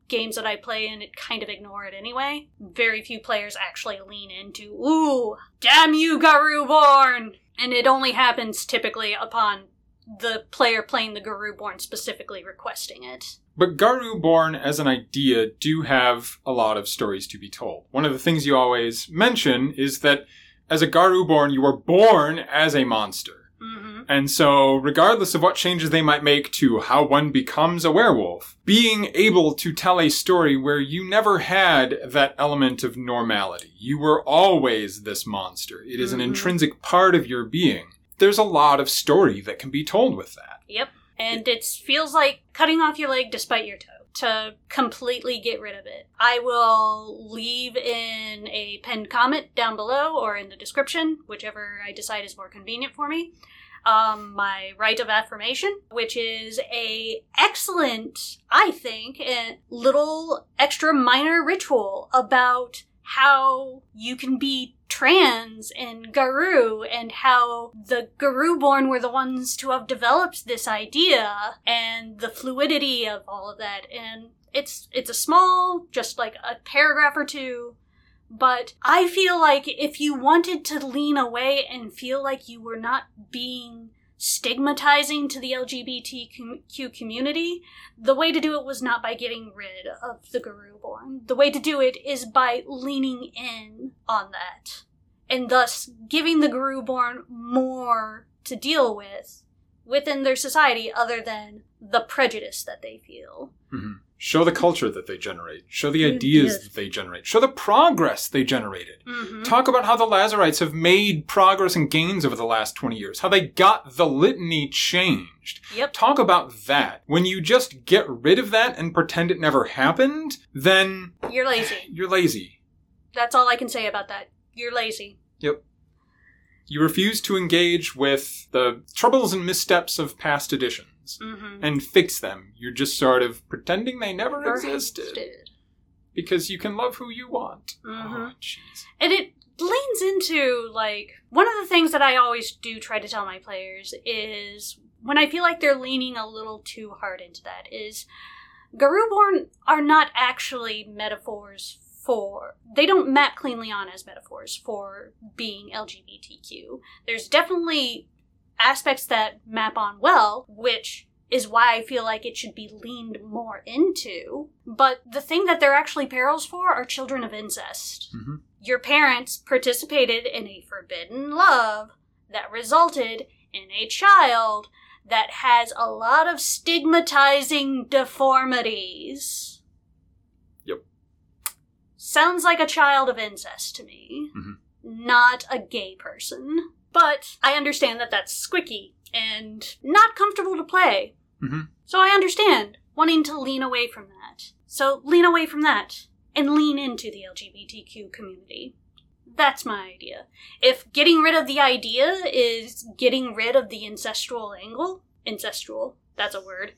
[SPEAKER 2] games that I play and it kind of ignore it anyway. Very few players actually lean into, ooh, damn you, Garuborn! And it only happens typically upon the player playing the Garuborn specifically requesting it.
[SPEAKER 1] But Garuborn as an idea do have a lot of stories to be told. One of the things you always mention is that as a Garuborn, you were born as a monster.
[SPEAKER 2] Mm-hmm.
[SPEAKER 1] And so, regardless of what changes they might make to how one becomes a werewolf, being able to tell a story where you never had that element of normality. You were always this monster. It is mm-hmm. an intrinsic part of your being. There's a lot of story that can be told with that.
[SPEAKER 2] Yep. And it feels like cutting off your leg despite your toe to completely get rid of it. I will leave in a pinned comment down below or in the description, whichever I decide is more convenient for me, um, my rite of affirmation, which is a excellent, I think, a little extra minor ritual about how you can be trans in Garou and how the Garuborn were the ones to have developed this idea and the fluidity of all of that. And it's it's a small, just like a paragraph or two, but I feel like if you wanted to lean away and feel like you were not being stigmatizing to the L G B T Q community, the way to do it was not by getting rid of the Garuborn. The way to do it is by leaning in on that, and thus giving the Garuborn more to deal with within their society other than the prejudice that they feel.
[SPEAKER 1] Mm-hmm. Show the culture that they generate. Show the ideas yes. that they generate. Show the progress they generated.
[SPEAKER 2] Mm-hmm.
[SPEAKER 1] Talk about how the Lazarites have made progress and gains over the last twenty years. How they got the litany changed.
[SPEAKER 2] Yep.
[SPEAKER 1] Talk about that. When you just get rid of that and pretend it never happened, then...
[SPEAKER 2] You're lazy.
[SPEAKER 1] You're lazy.
[SPEAKER 2] That's all I can say about that. You're lazy.
[SPEAKER 1] Yep. You refuse to engage with the troubles and missteps of past editions.
[SPEAKER 2] Mm-hmm.
[SPEAKER 1] And fix them. You're just sort of pretending they never,
[SPEAKER 2] never
[SPEAKER 1] existed.
[SPEAKER 2] existed.
[SPEAKER 1] Because you can love who you want.
[SPEAKER 2] Mm-hmm.
[SPEAKER 1] Oh, jeez.
[SPEAKER 2] And it leans into, like, one of the things that I always do try to tell my players is, when I feel like they're leaning a little too hard into that, is Garuborn are not actually metaphors for, they don't map cleanly on as metaphors for being L G B T Q. There's definitely aspects that map on well, which is why I feel like it should be leaned more into. But the thing that they're actually perils for are children of incest.
[SPEAKER 1] Mm-hmm.
[SPEAKER 2] Your parents participated in a forbidden love that resulted in a child that has a lot of stigmatizing deformities.
[SPEAKER 1] Yep.
[SPEAKER 2] Sounds like a child of incest to me.
[SPEAKER 1] Mm-hmm.
[SPEAKER 2] Not a gay person. But I understand that that's squicky and not comfortable to play.
[SPEAKER 1] Mm-hmm.
[SPEAKER 2] So I understand wanting to lean away from that. So lean away from that and lean into the L G B T Q community. That's my idea. If getting rid of the idea is getting rid of the ancestral angle, ancestral, that's a word.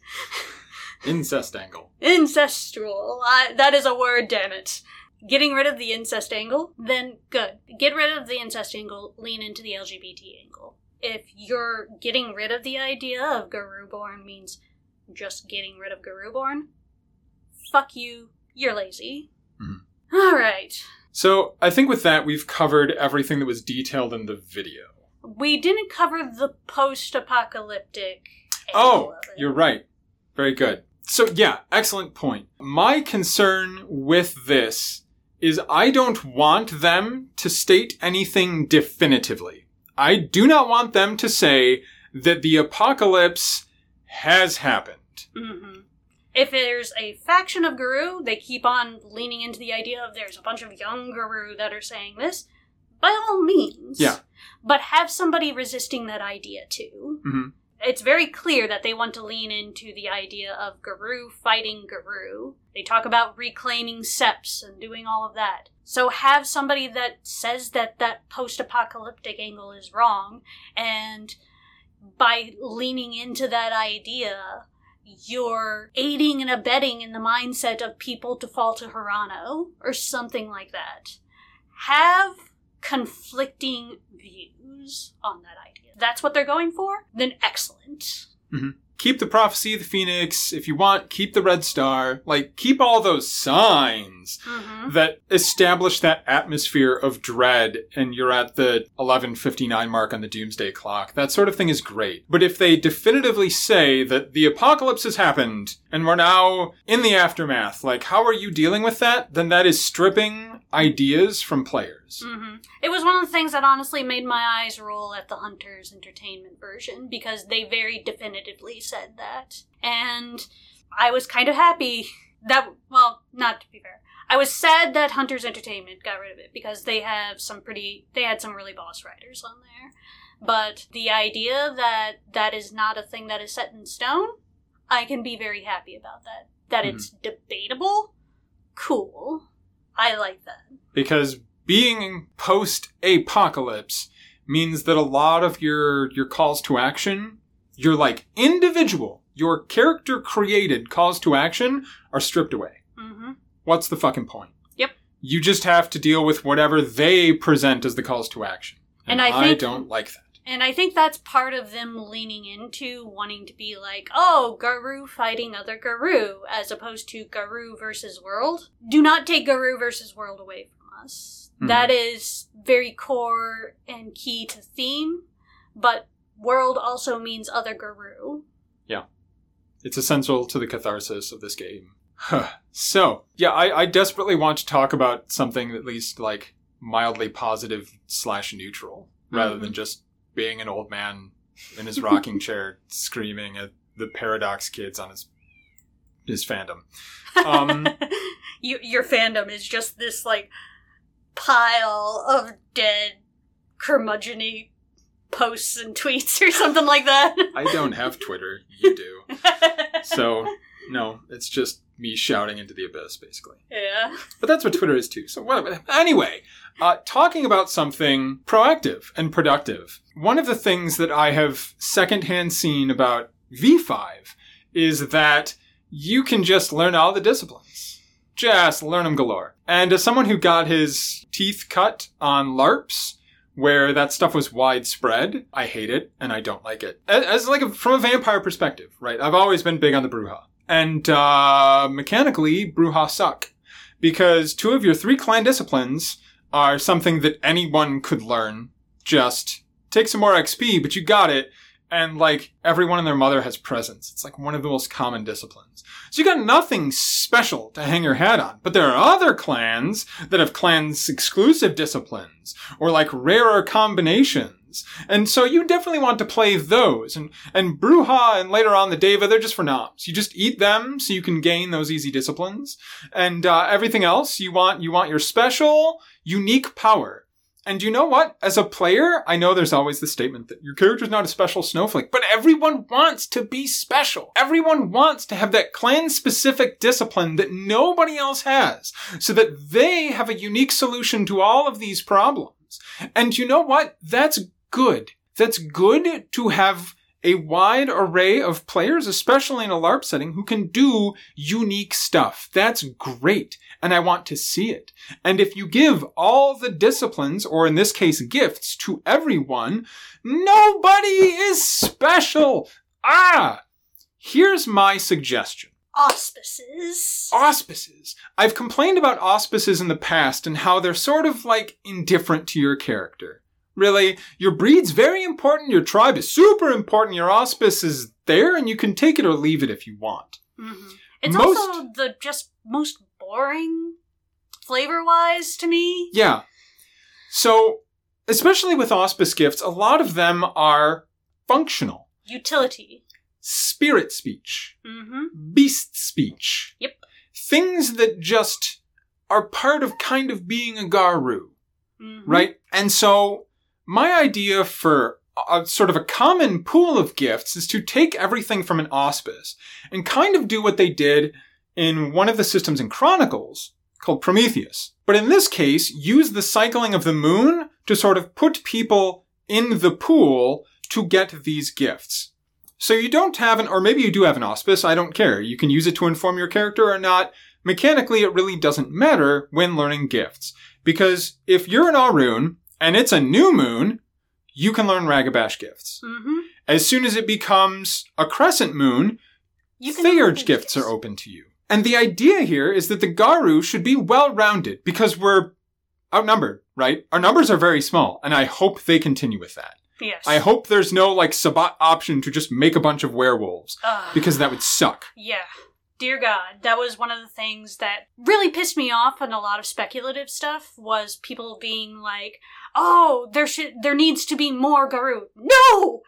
[SPEAKER 1] Incest angle.
[SPEAKER 2] Ancestral. I, that is a word, damn it. Getting rid of the incest angle, then good. Get rid of the incest angle, lean into the L G B T angle. If you're getting rid of the idea of Garuborn means just getting rid of Garuborn, fuck you, you're lazy.
[SPEAKER 1] Mm-hmm.
[SPEAKER 2] Alright.
[SPEAKER 1] So, I think with that, we've covered everything that was detailed in the video.
[SPEAKER 2] We didn't cover the post-apocalyptic angle
[SPEAKER 1] Oh,
[SPEAKER 2] of it.
[SPEAKER 1] You're right. Very good. So, yeah, excellent point. My concern with this is I don't want them to state anything definitively. I do not want them to say that the apocalypse has happened.
[SPEAKER 2] Mm-hmm. If there's a faction of Garou, they keep on leaning into the idea of there's a bunch of young Garou that are saying this, by all means.
[SPEAKER 1] Yeah.
[SPEAKER 2] But have somebody resisting that idea too.
[SPEAKER 1] Mm-hmm.
[SPEAKER 2] It's very clear that they want to lean into the idea of Garou fighting Garou. They talk about reclaiming Seps and doing all of that. So have somebody that says that that post-apocalyptic angle is wrong, and by leaning into that idea, you're aiding and abetting in the mindset of people to fall to Hirano, or something like that. Have conflicting views on that idea. That's what they're going for? Then excellent.
[SPEAKER 1] Mm-hmm. keep the Prophecy of the Phoenix. If you want, keep the Red Star. Like, keep all those signs mm-hmm. that establish that atmosphere of dread, and you're at the eleven fifty-nine mark on the Doomsday Clock. That sort of thing is great. But if they definitively say that the apocalypse has happened, and we're now in the aftermath, like, how are you dealing with that? Then that is stripping ideas from players.
[SPEAKER 2] Mm-hmm. It was one of the things that honestly made my eyes roll at the Hunters Entertainment version, because they very definitively said that. And I was kind of happy that, well, not to be fair. I was sad that Hunters Entertainment got rid of it, because they have some pretty, they had some really boss riders on there. But the idea that that is not a thing that is set in stone, I can be very happy about that. That mm-hmm. it's debatable, cool. I like that. Because
[SPEAKER 1] being post-apocalypse means that a lot of your your calls to action, your like individual, your character-created calls to action are stripped away. Mm-hmm. What's the fucking point?
[SPEAKER 2] Yep.
[SPEAKER 1] You just have to deal with whatever they present as the calls to action. And, and I, think, I don't like that.
[SPEAKER 2] And I think that's part of them leaning into wanting to be like, oh, Garou fighting other Garou, as opposed to Garou versus World. Do not take Garou versus World away from us. Mm-hmm. That is very core and key to theme, but World also means other Garou.
[SPEAKER 1] Yeah. It's essential to the catharsis of this game. So, yeah, I, I desperately want to talk about something at least, like, mildly positive slash neutral, rather mm-hmm. than just being an old man in his rocking chair screaming at the Paradox kids on his his fandom. Um,
[SPEAKER 2] you, your fandom is just this, like, pile of dead curmudgeon-y posts and tweets or something like that.
[SPEAKER 1] I don't have Twitter. You do. So, no, it's just me shouting into the abyss, basically.
[SPEAKER 2] Yeah.
[SPEAKER 1] But that's what Twitter is, too. So, whatever. Anyway, uh, talking about something proactive and productive, one of the things that I have secondhand seen about V five is that you can just learn all the disciplines. Just learn them galore. And as someone who got his teeth cut on LARPs, where that stuff was widespread, I hate it, and I don't like it. As, as like a, from a vampire perspective, right? I've always been big on the Brujah. And uh, mechanically, Brujah suck. Because two of your three clan disciplines are something that anyone could learn. Just take some more X P, but you got it. And, like, everyone and their mother has presence. It's, like, one of the most common disciplines. So you got nothing special to hang your hat on. But there are other clans that have clans-exclusive disciplines. Or, like, rarer combinations. And so you definitely want to play those. And, and Brujah and later on the Deva, they're just for knobs. You just eat them so you can gain those easy disciplines. And uh, everything else, you want, you want your special, unique power. And you know what? As a player, I know there's always the statement that your character's not a special snowflake, but everyone wants to be special. Everyone wants to have that clan-specific discipline that nobody else has, so that they have a unique solution to all of these problems. And you know what? That's good. That's good to have a wide array of players, especially in a LARP setting, who can do unique stuff. That's great. And I want to see it. And if you give all the disciplines, or in this case, gifts, to everyone, nobody is special. Ah! Here's my suggestion.
[SPEAKER 2] Auspices.
[SPEAKER 1] Auspices. I've complained about auspices in the past and how they're sort of, like, indifferent to your character. Really, your breed's very important, your tribe is super important, your auspice is there, and you can take it or leave it if you want.
[SPEAKER 2] Mm-hmm. It's most, also the just most boring, flavor-wise, to me.
[SPEAKER 1] Yeah. So, especially with auspice gifts, a lot of them are functional.
[SPEAKER 2] Utility.
[SPEAKER 1] Spirit speech.
[SPEAKER 2] Mm-hmm.
[SPEAKER 1] Beast speech.
[SPEAKER 2] Yep.
[SPEAKER 1] Things that just are part of kind of being a Garou. Mm-hmm. Right? And so, my idea for a sort of a common pool of gifts is to take everything from an auspice and kind of do what they did in one of the systems in Chronicles called Prometheus. But in this case, use the cycling of the moon to sort of put people in the pool to get these gifts. So you don't have an, or maybe you do have an auspice, I don't care. You can use it to inform your character or not. Mechanically, it really doesn't matter when learning gifts. Because if you're an Ahroun, and it's a new moon, you can learn Ragabash gifts.
[SPEAKER 2] Mm-hmm.
[SPEAKER 1] As soon as it becomes a crescent moon,
[SPEAKER 2] You can
[SPEAKER 1] Theurge gifts are open to you. And the idea here is that the Garou should be well-rounded because we're outnumbered, right? Our numbers are very small, and I hope they continue with that.
[SPEAKER 2] Yes.
[SPEAKER 1] I hope there's no, like, Sabbat option to just make a bunch of werewolves,
[SPEAKER 2] Ugh.
[SPEAKER 1] because that would suck.
[SPEAKER 2] Yeah. Dear God, that was one of the things that really pissed me off in a lot of speculative stuff, was people being like, oh, there should, there needs to be more Garou. No!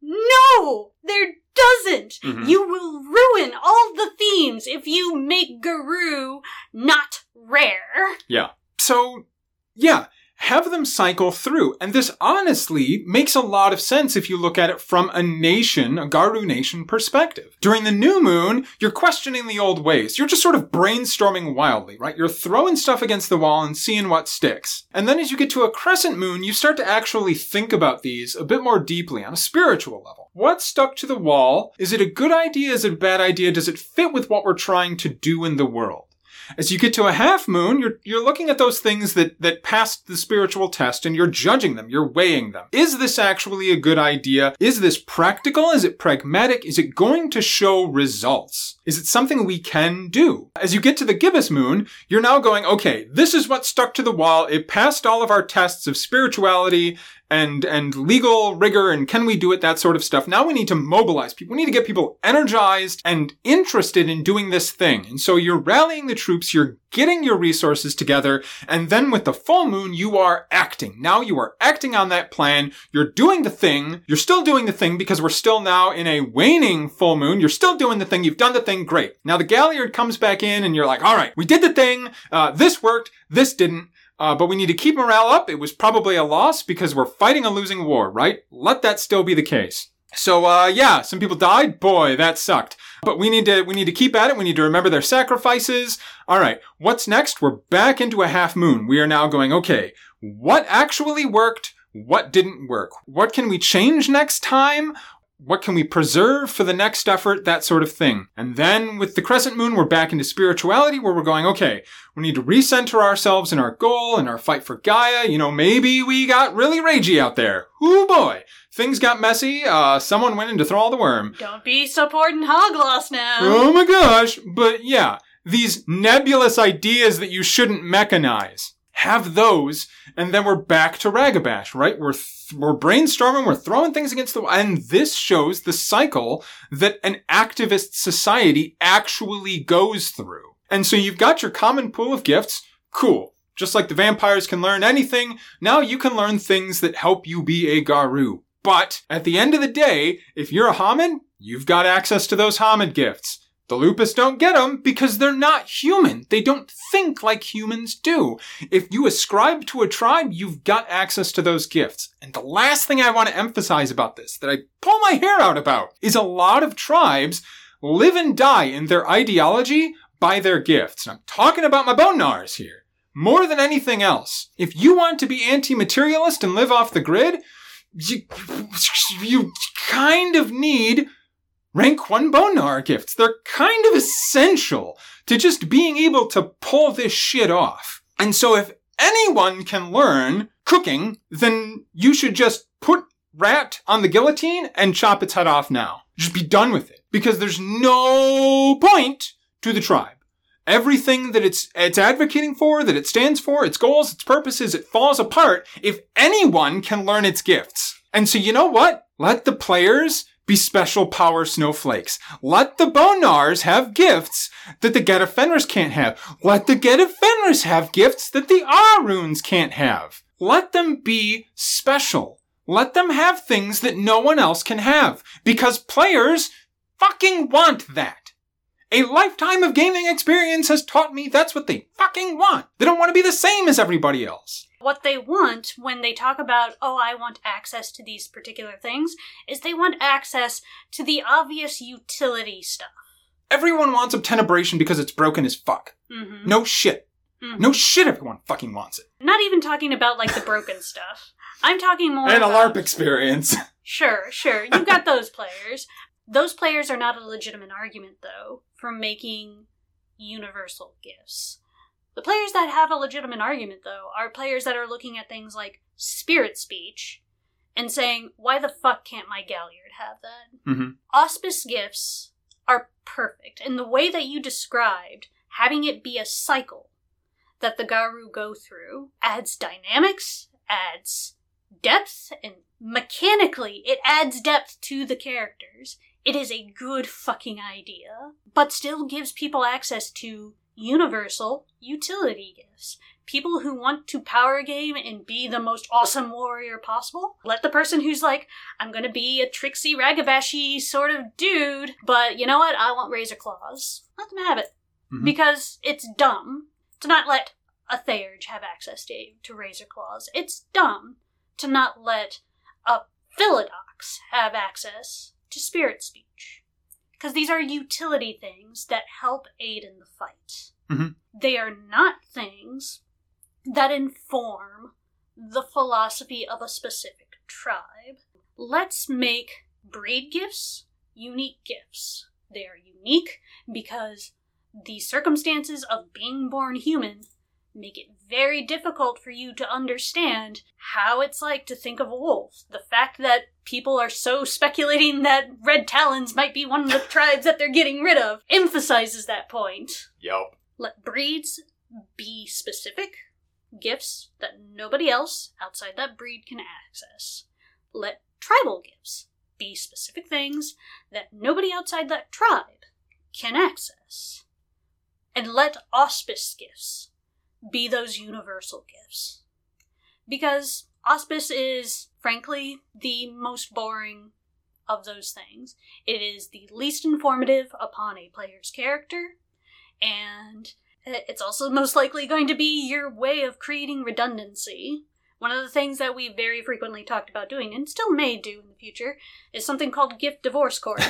[SPEAKER 2] No! There doesn't!
[SPEAKER 1] Mhm.
[SPEAKER 2] You will ruin all the themes if you make Garou not rare.
[SPEAKER 1] Yeah. So, yeah, have them cycle through. And this honestly makes a lot of sense if you look at it from a nation, a Garou nation perspective. During the new moon, you're questioning the old ways. You're just sort of brainstorming wildly, right? You're throwing stuff against the wall and seeing what sticks. And then as you get to a crescent moon, you start to actually think about these a bit more deeply on a spiritual level. What stuck to the wall? Is it a good idea? Is it a bad idea? Does it fit with what we're trying to do in the world? As you get to a half moon, you're you're looking at those things that, that passed the spiritual test and you're judging them, you're weighing them. Is this actually a good idea? Is this practical? Is it pragmatic? Is it going to show results? Is it something we can do? As you get to the gibbous moon, you're now going, okay, this is what stuck to the wall. It passed all of our tests of spirituality and and legal rigor and can we do it, that sort of stuff. Now we need to mobilize people. We need to get people energized and interested in doing this thing. And so you're rallying the troops, you're getting your resources together, and then with the full moon, you are acting. Now you are acting on that plan. You're doing the thing. You're still doing the thing because we're still now in a waning full moon. You're still doing the thing. You've done the thing. Great. Now the Galliard comes back in and you're like, all right, we did the thing. Uh, this worked. This didn't. Uh, but we need to keep morale up. It was probably a loss because we're fighting a losing war, right? Let that still be the case. So, uh, yeah, some people died. Boy, that sucked. But we need to, we need to keep at it. We need to remember their sacrifices. All right. What's next? We're back into a half moon. We are now going, okay, what actually worked? What didn't work? What can we change next time? What can we preserve for the next effort? That sort of thing. And then with the crescent moon, we're back into spirituality where we're going, okay, we need to recenter ourselves in our goal and our fight for Gaia. You know, maybe we got really ragey out there. Ooh boy. Things got messy. Uh, someone went in to Thrall the Worm.
[SPEAKER 2] Don't be supporting Hogloss now.
[SPEAKER 1] Oh my gosh. But yeah, these nebulous ideas that you shouldn't mechanize. Have those, and then we're back to Ragabash, right? We're th- we're brainstorming, we're throwing things against the wall, and this shows the cycle that an activist society actually goes through. And so you've got your common pool of gifts. Cool. Just like the vampires can learn anything, now you can learn things that help you be a Garou. But at the end of the day, if you're a Homid, you've got access to those Homid gifts. The Lupus don't get them because they're not human. They don't think like humans do. If you ascribe to a tribe, you've got access to those gifts. And the last thing I want to emphasize about this, that I pull my hair out about, is a lot of tribes live and die in their ideology by their gifts. And I'm talking about my Bone Gnawers here. More than anything else. If you want to be anti-materialist and live off the grid, you, you kind of need rank one Bone Gnawer gifts. They're kind of essential to just being able to pull this shit off. And so if anyone can learn cooking, then you should just put Rat on the guillotine and chop its head off now. Just be done with it. Because there's no point to the tribe. Everything that it's it's advocating for, that it stands for, its goals, its purposes, it falls apart if anyone can learn its gifts. And so you know what? Let the players be special power snowflakes. Let the Bone Gnawers have gifts that the Get of Fenris can't have. Let the Get of Fenris have gifts that the Ahrunes can't have. Let them be special. Let them have things that no one else can have. Because players fucking want that. A lifetime of gaming experience has taught me that's what they fucking want. They don't want to be the same as everybody else.
[SPEAKER 2] What they want when they talk about, oh, I want access to these particular things, is they want access to the obvious utility stuff.
[SPEAKER 1] Everyone wants Obtenebration because it's broken as fuck.
[SPEAKER 2] Mm-hmm.
[SPEAKER 1] No shit.
[SPEAKER 2] Mm-hmm.
[SPEAKER 1] No shit everyone fucking wants it.
[SPEAKER 2] Not even talking about, like, the broken stuff. I'm talking more
[SPEAKER 1] And
[SPEAKER 2] about...
[SPEAKER 1] a LARP experience.
[SPEAKER 2] Sure, sure. You've got those players. Those players are not a legitimate argument, though, for making universal gifts. The players that have a legitimate argument, though, are players that are looking at things like spirit speech and saying, why the fuck can't my Galliard have that?
[SPEAKER 1] Mm-hmm.
[SPEAKER 2] Auspice gifts are perfect. And the way that you described, having it be a cycle that the Garou go through, adds dynamics, adds depth, and mechanically, it adds depth to the characters. It is a good fucking idea, but still gives people access to universal utility gifts. People who want to power game and be the most awesome warrior possible, let the person who's like, I'm gonna be a tricksy ragabashi sort of dude, but you know what, I want razor claws. Let them have it. Mm-hmm. Because it's dumb to not let a Theurge have access to, to razor claws. It's dumb to not let a Philodox have access to spirit speech. Because these are utility things that help aid in the fight.
[SPEAKER 1] Mm-hmm.
[SPEAKER 2] They are not things that inform the philosophy of a specific tribe. Let's make breed gifts unique gifts. They are unique because the circumstances of being born human make it very difficult for you to understand how it's like to think of a wolf. The fact that people are so speculating that Red Talons might be one of the tribes that they're getting rid of emphasizes that point.
[SPEAKER 1] Yep.
[SPEAKER 2] Let breeds be specific gifts that nobody else outside that breed can access. Let tribal gifts be specific things that nobody outside that tribe can access. And let auspice gifts be those universal gifts. Because auspice is, frankly, the most boring of those things. It is the least informative upon a player's character, and it's also most likely going to be your way of creating redundancy. One of the things that we very frequently talked about doing, and still may do in the future, is something called Gift Divorce Court.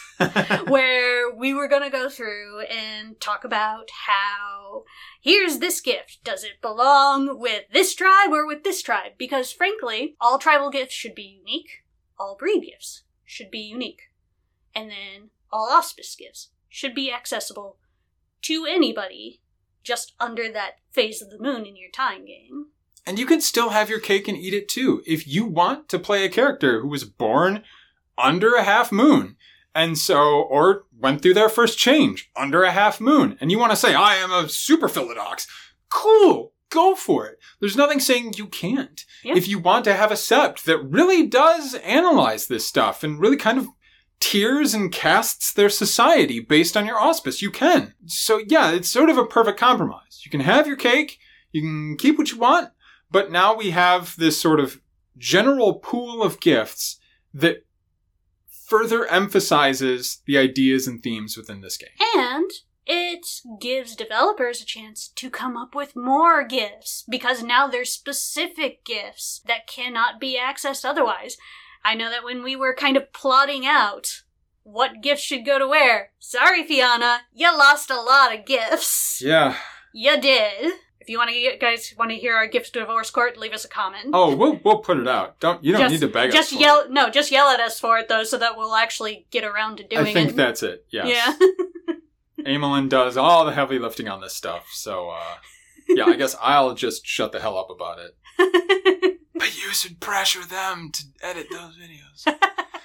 [SPEAKER 2] Where we were going to go through and talk about how, here's this gift. Does it belong with this tribe or with this tribe? Because frankly, all tribal gifts should be unique. All breed gifts should be unique. And then all auspice gifts should be accessible to anybody just under that phase of the moon in your time game.
[SPEAKER 1] And you can still have your cake and eat it too. If you want to play a character who was born under a half moon, and so, or went through their first change under a half moon, and you want to say, I am a super Philodox, cool, go for it. There's nothing saying you can't. Yep. If you want to have a sept that really does analyze this stuff and really kind of tiers and casts their society based on your auspice, you can. So yeah, it's sort of a perfect compromise. You can have your cake, you can keep what you want, but now we have this sort of general pool of gifts that further emphasizes the ideas and themes within this game.
[SPEAKER 2] And it gives developers a chance to come up with more gifts, because now there's specific gifts that cannot be accessed otherwise. I know that when we were kind of plotting out what gifts should go to where, sorry Fianna, you lost a lot of gifts.
[SPEAKER 1] Yeah.
[SPEAKER 2] You did. If you want to get, guys want to hear our Gift Divorce Court, leave us a comment.
[SPEAKER 1] Oh, we'll we'll put it out. Don't you don't
[SPEAKER 2] just,
[SPEAKER 1] need to beg
[SPEAKER 2] just
[SPEAKER 1] us. Just
[SPEAKER 2] yell
[SPEAKER 1] it.
[SPEAKER 2] no, just yell at us for it though, so that we'll actually get around to doing it.
[SPEAKER 1] I think it. that's it. Yes.
[SPEAKER 2] Yeah.
[SPEAKER 1] Amelin does all the heavy lifting on this stuff, so uh, yeah, I guess I'll just shut the hell up about it. But you should pressure them to edit those videos.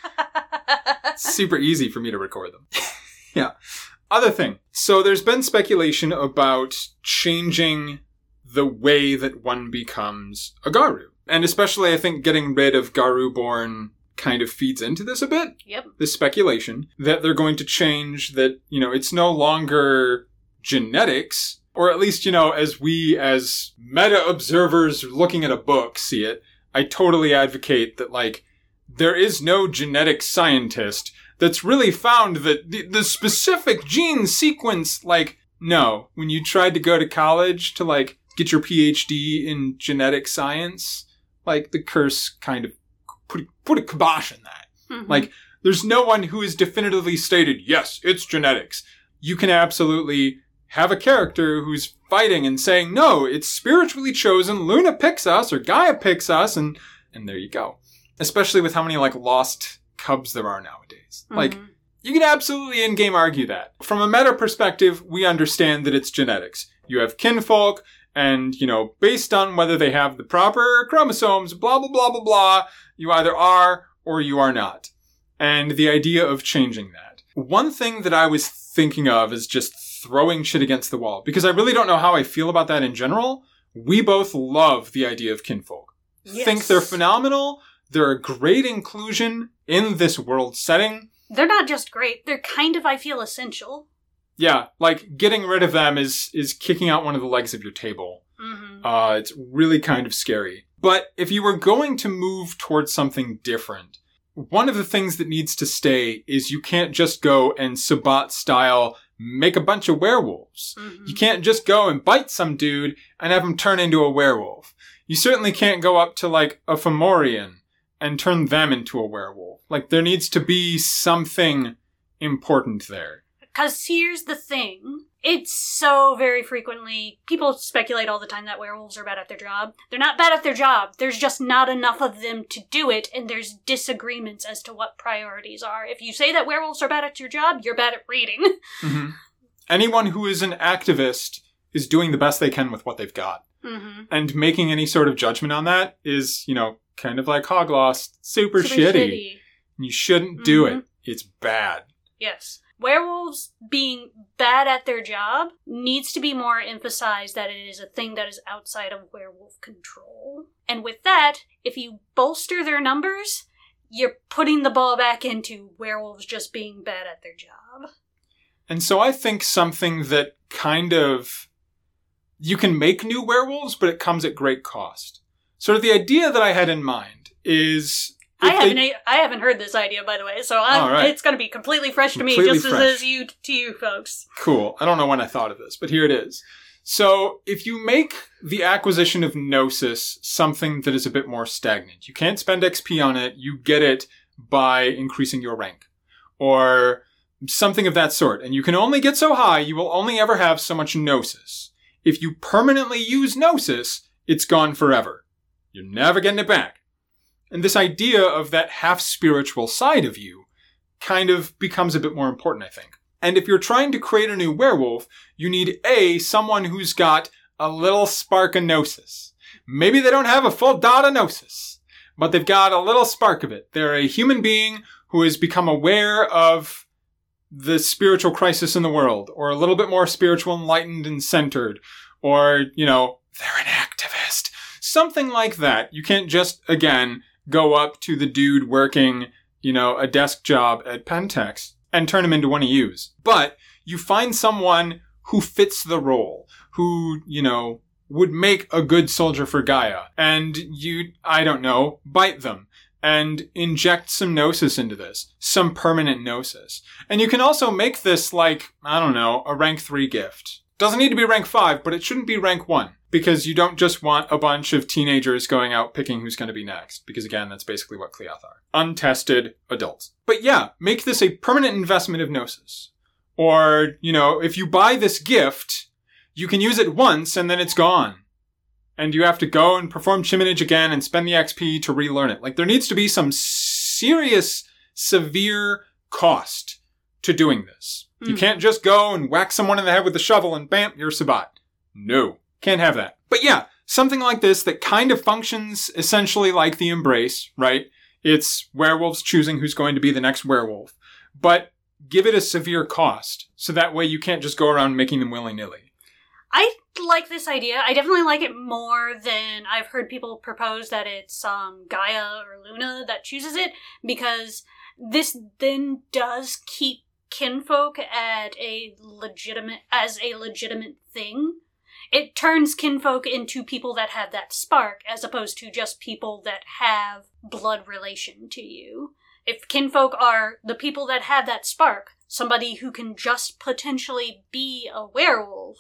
[SPEAKER 1] It's super easy for me to record them. Yeah. Other thing. So there's been speculation about changing the way that one becomes a Garou. And especially, I think, getting rid of Garou-born kind of feeds into this a bit.
[SPEAKER 2] Yep.
[SPEAKER 1] This speculation that they're going to change, that, you know, it's no longer genetics, or at least, you know, as we, as meta-observers looking at a book, see it, I totally advocate that, like, there is no genetic scientist that's really found that the, the specific gene sequence, like, no. When you tried to go to college to, like, get your P H D in genetic science, like, the curse kind of put, put a kibosh in that. Mm-hmm. Like, there's no one who has definitively stated, yes, it's genetics. You can absolutely have a character who's fighting and saying, no, it's spiritually chosen, Luna picks us, or Gaia picks us, and, and there you go. Especially with how many, like, lost cubs there are nowadays. Mm-hmm. Like, you can absolutely in-game argue that. From a meta perspective, we understand that it's genetics. You have kinfolk, And, you know, based on whether they have the proper chromosomes, blah, blah, blah, blah, blah, you either are or you are not. And the idea of changing that. One thing that I was thinking of is just throwing shit against the wall, because I really don't know how I feel about that in general. We both love the idea of kinfolk.
[SPEAKER 2] Yes.
[SPEAKER 1] Think they're phenomenal. They're a great inclusion in this world setting.
[SPEAKER 2] They're not just great, they're kind of, I feel, essential.
[SPEAKER 1] Yeah, like, getting rid of them is is kicking out one of the legs of your table.
[SPEAKER 2] Mm-hmm.
[SPEAKER 1] Uh, it's really kind of scary. But if you were going to move towards something different, one of the things that needs to stay is you can't just go and Sabbat style make a bunch of werewolves.
[SPEAKER 2] Mm-hmm.
[SPEAKER 1] You can't just go and bite some dude and have him turn into a werewolf. You certainly can't go up to, like, a Fomorian and turn them into a werewolf. Like, there needs to be something important there.
[SPEAKER 2] Because here's the thing. It's so very frequently, people speculate all the time that werewolves are bad at their job. They're not bad at their job. There's just not enough of them to do it, and there's disagreements as to what priorities are. If you say that werewolves are bad at your job, you're bad at reading.
[SPEAKER 1] Mm-hmm. Anyone who is an activist is doing the best they can with what they've got.
[SPEAKER 2] Mm-hmm.
[SPEAKER 1] And making any sort of judgment on that is, you know, kind of like Hoglost, super,
[SPEAKER 2] Super
[SPEAKER 1] shitty.
[SPEAKER 2] shitty.
[SPEAKER 1] You shouldn't do
[SPEAKER 2] Mm-hmm.
[SPEAKER 1] it. It's bad.
[SPEAKER 2] Yes. Werewolves being bad at their job needs to be more emphasized that it is a thing that is outside of werewolf control. And with that, if you bolster their numbers, you're putting the ball back into werewolves just being bad at their job.
[SPEAKER 1] And so I think something that kind of... You can make new werewolves, but it comes at great cost. Sort of the idea that I had in mind is...
[SPEAKER 2] I
[SPEAKER 1] they,
[SPEAKER 2] haven't I haven't heard this idea, by the way, so I'm,
[SPEAKER 1] All right.
[SPEAKER 2] it's going to be completely fresh to
[SPEAKER 1] Completely
[SPEAKER 2] me, just
[SPEAKER 1] fresh.
[SPEAKER 2] as is you to you folks.
[SPEAKER 1] Cool. I don't know when I thought of this, but here it is. So if you make the acquisition of Gnosis something that is a bit more stagnant, you can't spend X P on it, you get it by increasing your rank. Or something of that sort. And you can only get so high, you will only ever have so much Gnosis. If you permanently use Gnosis, it's gone forever. You're never getting it back. And this idea of that half-spiritual side of you kind of becomes a bit more important, I think. And if you're trying to create a new werewolf, you need A, someone who's got a little spark of Gnosis. Maybe they don't have a full dot of Gnosis, but they've got a little spark of it. They're a human being who has become aware of the spiritual crisis in the world, or a little bit more spiritual, enlightened, and centered, or, you know, they're an activist. Something like that. You can't just, again, go up to the dude working, you know, a desk job at Pentex and turn him into one of yous. But you find someone who fits the role, who, you know, would make a good soldier for Gaia. And you, I don't know, bite them and inject some Gnosis into this. Some permanent Gnosis. And you can also make this like, I don't know, a rank three gift. Doesn't need to be rank five, but it shouldn't be rank one. Because you don't just want a bunch of teenagers going out picking who's going to be next. Because again, that's basically what Cleoth are. Untested adults. But yeah, make this a permanent investment of Gnosis. Or, you know, if you buy this gift, you can use it once and then it's gone. And you have to go and perform Chiminage again and spend the X P to relearn it. Like, there needs to be some serious, severe cost to doing this. Mm. You can't just go and whack someone in the head with a shovel and bam, you're Sabbat. No. Can't have that. But yeah, something like this that kind of functions essentially like the Embrace, right? It's werewolves choosing who's going to be the next werewolf. But give it a severe cost, so that way you can't just go around making them willy-nilly.
[SPEAKER 2] I like this idea. I definitely like it more than I've heard people propose that it's um, Gaia or Luna that chooses it, because this then does keep kinfolk at a legitimate as a legitimate thing. It turns kinfolk into people that have that spark, as opposed to just people that have blood relation to you. If kinfolk are the people that have that spark, somebody who can just potentially be a werewolf,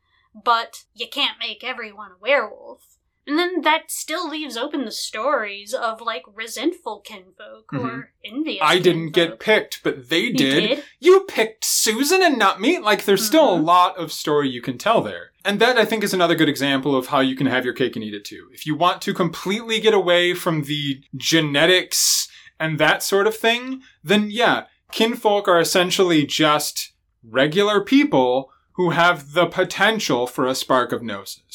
[SPEAKER 2] but you can't make everyone a werewolf. And then that still leaves open the stories of, like, resentful kinfolk mm-hmm. or envious
[SPEAKER 1] I didn't
[SPEAKER 2] kinfolk.
[SPEAKER 1] get picked, but they
[SPEAKER 2] You
[SPEAKER 1] did.
[SPEAKER 2] did.
[SPEAKER 1] You picked Susan and not me. Like, there's mm-hmm. still a lot of story you can tell there. And that, I think, is another good example of how you can have your cake and eat it, too. If you want to completely get away from the genetics and that sort of thing, then, yeah, kinfolk are essentially just regular people who have the potential for a spark of Gnosis.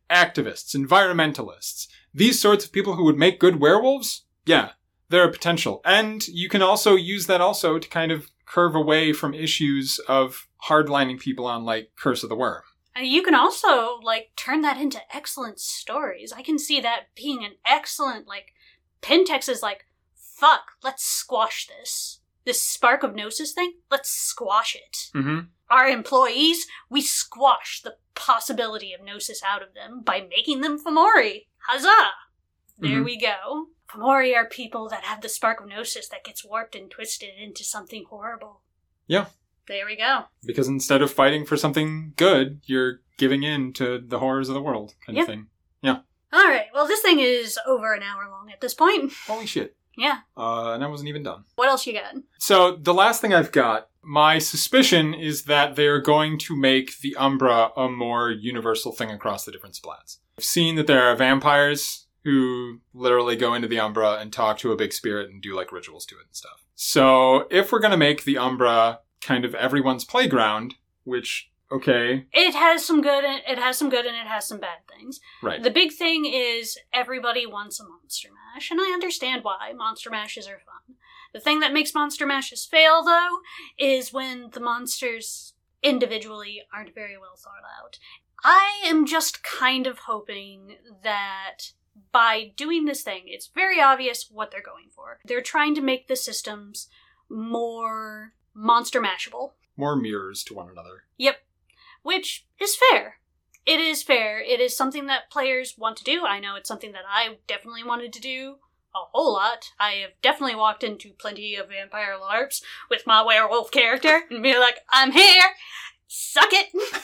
[SPEAKER 1] activists, environmentalists, these sorts of people who would make good werewolves, yeah, they're a potential. And you can also use that also to kind of curve away from issues of hardlining people on, like, Curse of the Worm.
[SPEAKER 2] And you can also, like, turn that into excellent stories. I can see that being an excellent, like, Pentex is like, fuck, let's squash this. This Spark of Gnosis thing, let's squash it.
[SPEAKER 1] Mm-hmm.
[SPEAKER 2] Our employees, we squash the possibility of Gnosis out of them by making them Fomori. Huzzah! There
[SPEAKER 1] Mm-hmm.
[SPEAKER 2] we go. Fomori are people that have the Spark of Gnosis that gets warped and twisted into something horrible.
[SPEAKER 1] Yeah.
[SPEAKER 2] There we go.
[SPEAKER 1] Because instead of fighting for something good, you're giving in to the horrors of the world kind
[SPEAKER 2] Yep.
[SPEAKER 1] of thing. Yeah.
[SPEAKER 2] Alright, well this thing is over an hour long at this point.
[SPEAKER 1] Holy shit.
[SPEAKER 2] Yeah.
[SPEAKER 1] Uh, and I wasn't even done.
[SPEAKER 2] What else you got?
[SPEAKER 1] So the last thing I've got, my suspicion is that they're going to make the Umbra a more universal thing across the different splats. I've seen that there are vampires who literally go into the Umbra and talk to a big spirit and do like rituals to it and stuff. So if we're going to make the Umbra kind of everyone's playground, which, okay.
[SPEAKER 2] It has some good and it has some good and it has some bad things.
[SPEAKER 1] Right.
[SPEAKER 2] The big thing is everybody wants a Monster Mash, and I understand why. Monster Mashes are fun. The thing that makes Monster Mashes fail, though, is when the monsters individually aren't very well thought out. I am just kind of hoping that by doing this thing, it's very obvious what they're going for. They're trying to make the systems more monster mashable.
[SPEAKER 1] More mirrors to one another.
[SPEAKER 2] Yep. Which is fair. It is fair. It is something that players want to do. I know it's something that I definitely wanted to do a whole lot. I have definitely walked into plenty of vampire LARPs with my werewolf character and be like, I'm here! Suck it!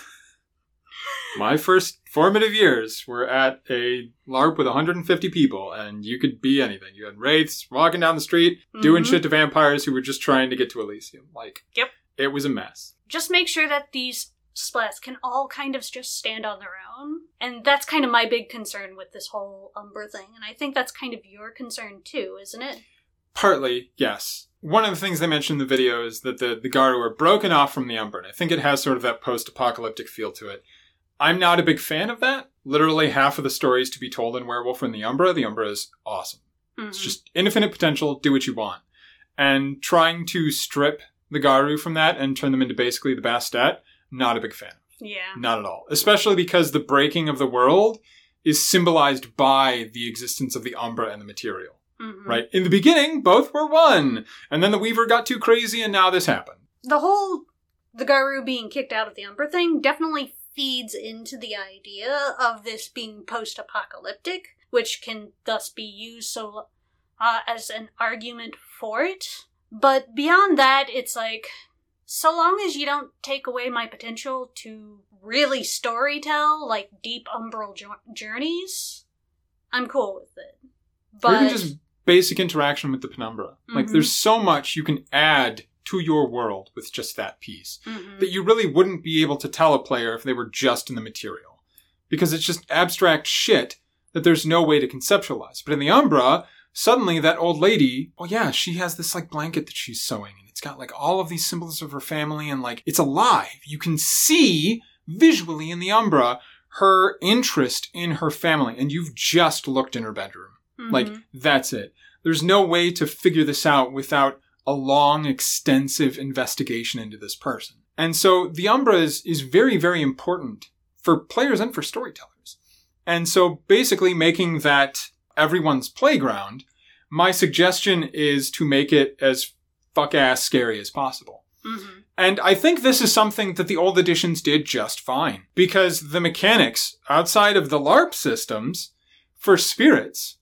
[SPEAKER 1] My first formative years were at a LARP with one hundred fifty people, and you could be anything. You had wraiths walking down the street, mm-hmm. doing shit to vampires who were just trying to get to Elysium. Like,
[SPEAKER 2] yep.
[SPEAKER 1] It was a mess.
[SPEAKER 2] Just make sure that these splats can all kind of just stand on their own. And that's kind of my big concern with this whole Umbra thing. And I think that's kind of your concern too, isn't it?
[SPEAKER 1] Partly, yes. One of the things they mentioned in the video is that the, the Garou are broken off from the Umbra. And I think it has sort of that post-apocalyptic feel to it. I'm not a big fan of that. Literally half of the stories to be told in Werewolf are in the Umbra. The Umbra is awesome. Mm-hmm. It's just infinite potential, do what you want. And trying to strip the Garou from that and turn them into basically the Bastet, not a big fan.
[SPEAKER 2] Yeah.
[SPEAKER 1] Not at all. Especially because the breaking of the world is symbolized by the existence of the Umbra and the material. Mm-hmm. Right? In the beginning, both were one. And then the Weaver got too crazy and now this happened.
[SPEAKER 2] The whole, the Garou being kicked out of the Umbra thing definitely feeds into the idea of this being post-apocalyptic, which can thus be used so uh, as an argument for it. But beyond that, it's like, so long as you don't take away my potential to really storytell, like, deep umbral jo- journeys, I'm cool with it. But
[SPEAKER 1] or even just basic interaction with the Penumbra. Mm-hmm. Like, there's so much you can add to your world with just that piece mm-hmm. that you really wouldn't be able to tell a player if they were just in the material. Because it's just abstract shit that there's no way to conceptualize. But in the Umbra, suddenly that old lady, oh yeah, she has this like blanket that she's sewing and it's got like all of these symbols of her family and like it's alive. You can see visually in the Umbra her interest in her family and you've just looked in her bedroom. Mm-hmm. Like that's it. There's no way to figure this out without a long, extensive investigation into this person. And so the Umbra is, is very, very important for players and for storytellers. And so basically making that everyone's playground, my suggestion is to make it as fuck-ass scary as possible. Mm-hmm. And I think this is something that the old editions did just fine. Because the mechanics, outside of the LARP systems, for spirits,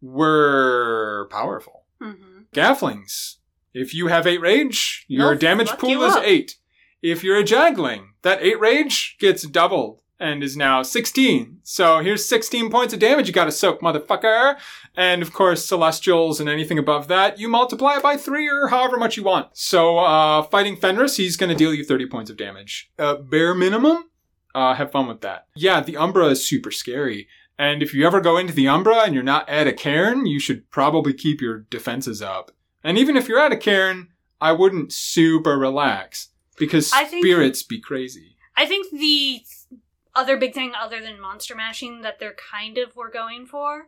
[SPEAKER 1] were powerful. Mm-hmm. Gafflings, if you have eight rage, your
[SPEAKER 2] Nope,
[SPEAKER 1] damage
[SPEAKER 2] fuck
[SPEAKER 1] pool
[SPEAKER 2] you
[SPEAKER 1] is
[SPEAKER 2] up.
[SPEAKER 1] eight. If you're a Jagling, that eight rage gets doubled. And is now sixteen. So here's sixteen points of damage you gotta soak, motherfucker. And of course, Celestials and anything above that, you multiply it by three or however much you want. So, uh, fighting Fenris, he's gonna deal you thirty points of damage. Uh, bare minimum? Uh, have fun with that. Yeah, the Umbra is super scary. And if you ever go into the Umbra and you're not at a cairn, you should probably keep your defenses up. And even if you're at a cairn, I wouldn't super relax. Because
[SPEAKER 2] I think-
[SPEAKER 1] spirits be crazy.
[SPEAKER 2] I think the other big thing other than monster mashing that they're kind of were going for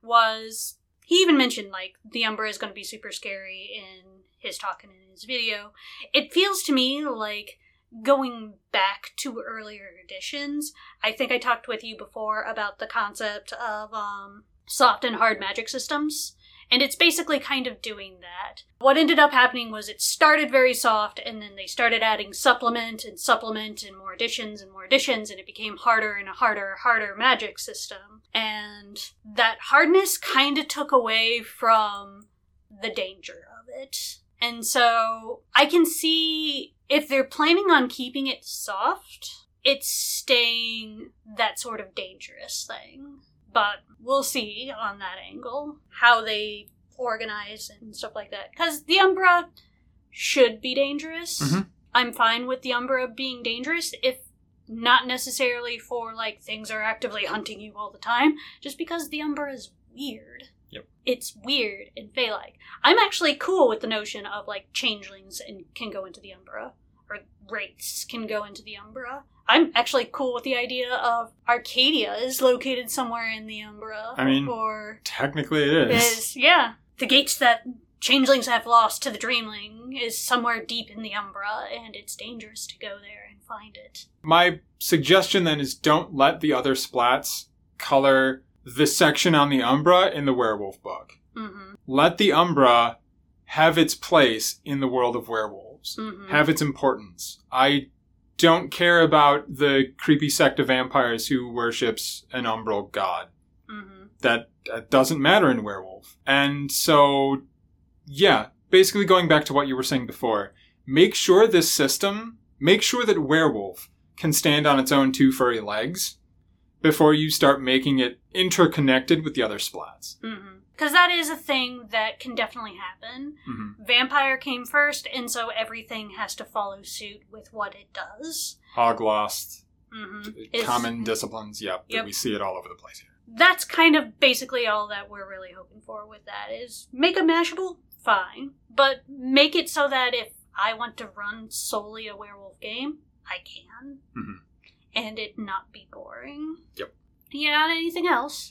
[SPEAKER 2] was, he even mentioned, like, the Umbra is going to be super scary in his talk and in his video. It feels to me like going back to earlier editions. I think I talked with you before about the concept of um, soft and hard magic systems. And it's basically kind of doing that. What ended up happening was it started very soft, and then they started adding supplement and supplement and more additions and more additions, and it became harder and a harder, harder magic system. And that hardness kind of took away from the danger of it. And so I can see if they're planning on keeping it soft, it's staying that sort of dangerous thing. But we'll see on that angle how they organize and stuff like that. Because the Umbra should be dangerous.
[SPEAKER 1] Mm-hmm.
[SPEAKER 2] I'm fine with the Umbra being dangerous, if not necessarily for, like, things are actively hunting you all the time, just because the Umbra is weird.
[SPEAKER 1] Yep.
[SPEAKER 2] It's weird and Fey-like. I'm actually cool with the notion of, like, changelings and can go into the Umbra, or wraiths can go into the Umbra. I'm actually cool with the idea of Arcadia is located somewhere in the Umbra.
[SPEAKER 1] I mean,
[SPEAKER 2] or
[SPEAKER 1] technically it is.
[SPEAKER 2] is. Yeah. The gates that changelings have lost to the Dreamling is somewhere deep in the Umbra, and it's dangerous to go there and find it.
[SPEAKER 1] My suggestion then is don't let the other splats color the section on the Umbra in the werewolf book.
[SPEAKER 2] Mm-hmm.
[SPEAKER 1] Let the Umbra have its place in the world of werewolves.
[SPEAKER 2] Mm-hmm.
[SPEAKER 1] Have its importance. I don't care about the creepy sect of vampires who worships an umbral god.
[SPEAKER 2] Mm-hmm.
[SPEAKER 1] That, that doesn't matter in werewolf. And so, yeah, basically going back to what you were saying before, make sure this system, make sure that werewolf can stand on its own two furry legs before you start making it interconnected with the other splats.
[SPEAKER 2] Mm-hmm. Because that is a thing that can definitely happen.
[SPEAKER 1] Mm-hmm.
[SPEAKER 2] Vampire came first, and so everything has to follow suit with what it does.
[SPEAKER 1] Hoglost,
[SPEAKER 2] Mm-hmm.
[SPEAKER 1] common
[SPEAKER 2] Is,
[SPEAKER 1] disciplines, yep,
[SPEAKER 2] yep.
[SPEAKER 1] we see it all over the place here.
[SPEAKER 2] That's kind of basically all that we're really hoping for with that, is make it mashable, fine, but make it so that if I want to run solely a werewolf game, I can.
[SPEAKER 1] Mm-hmm.
[SPEAKER 2] And it not be boring.
[SPEAKER 1] Yep.
[SPEAKER 2] You got anything else?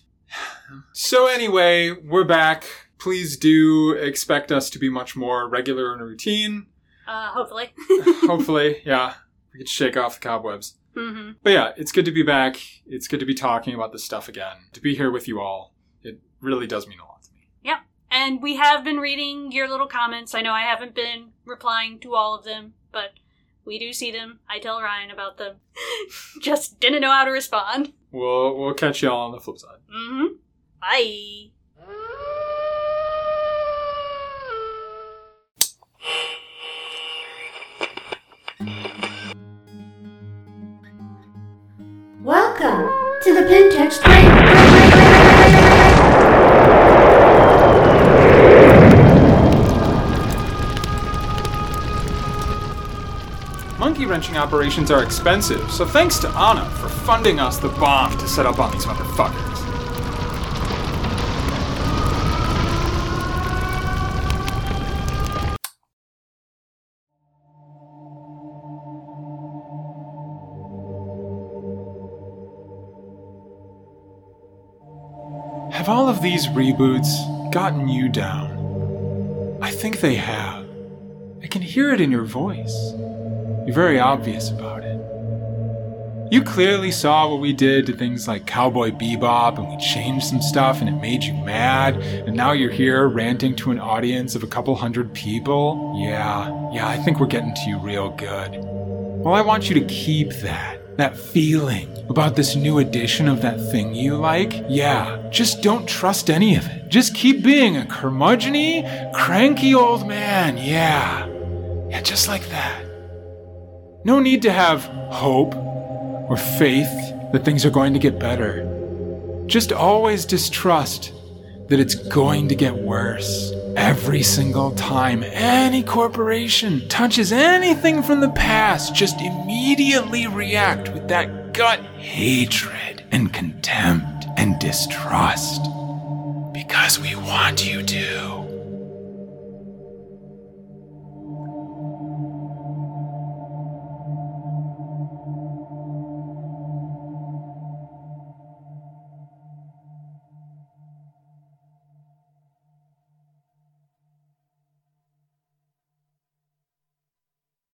[SPEAKER 1] So anyway, we're back. Please do expect us to be much more regular and routine.
[SPEAKER 2] Uh, hopefully.
[SPEAKER 1] Hopefully, yeah. We could shake off the cobwebs.
[SPEAKER 2] Mm-hmm.
[SPEAKER 1] But yeah, it's good to be back. It's good to be talking about this stuff again. To be here with you all. It really does mean a lot to me.
[SPEAKER 2] Yep. And we have been reading your little comments. I know I haven't been replying to all of them, but we do see them. I tell Ryan about them. Just didn't know how to respond.
[SPEAKER 1] We'll, we'll catch y'all on the flip side.
[SPEAKER 2] Mm-hmm. Bye.
[SPEAKER 3] Welcome to the Pentext Radio.
[SPEAKER 1] Monkey wrenching operations are expensive, so thanks to Anna for funding us the bomb to set up on these motherfuckers. Have all of these reboots gotten you down? I think they have. I can hear it in your voice. You're very obvious about it. You clearly saw what we did to things like Cowboy Bebop, and we changed some stuff and it made you mad, and now you're here ranting to an audience of a couple hundred people? Yeah, yeah, I think we're getting to you real good. Well, I want you to keep that, that feeling about this new edition of that thing you like. Yeah, just don't trust any of it. Just keep being a curmudgeon-y, cranky old man, yeah. Yeah, just like that. No need to have hope or faith that things are going to get better. Just always distrust that it's going to get worse. Every single time any corporation touches anything from the past, just immediately react with that gut hatred and contempt and distrust. Because we want you to.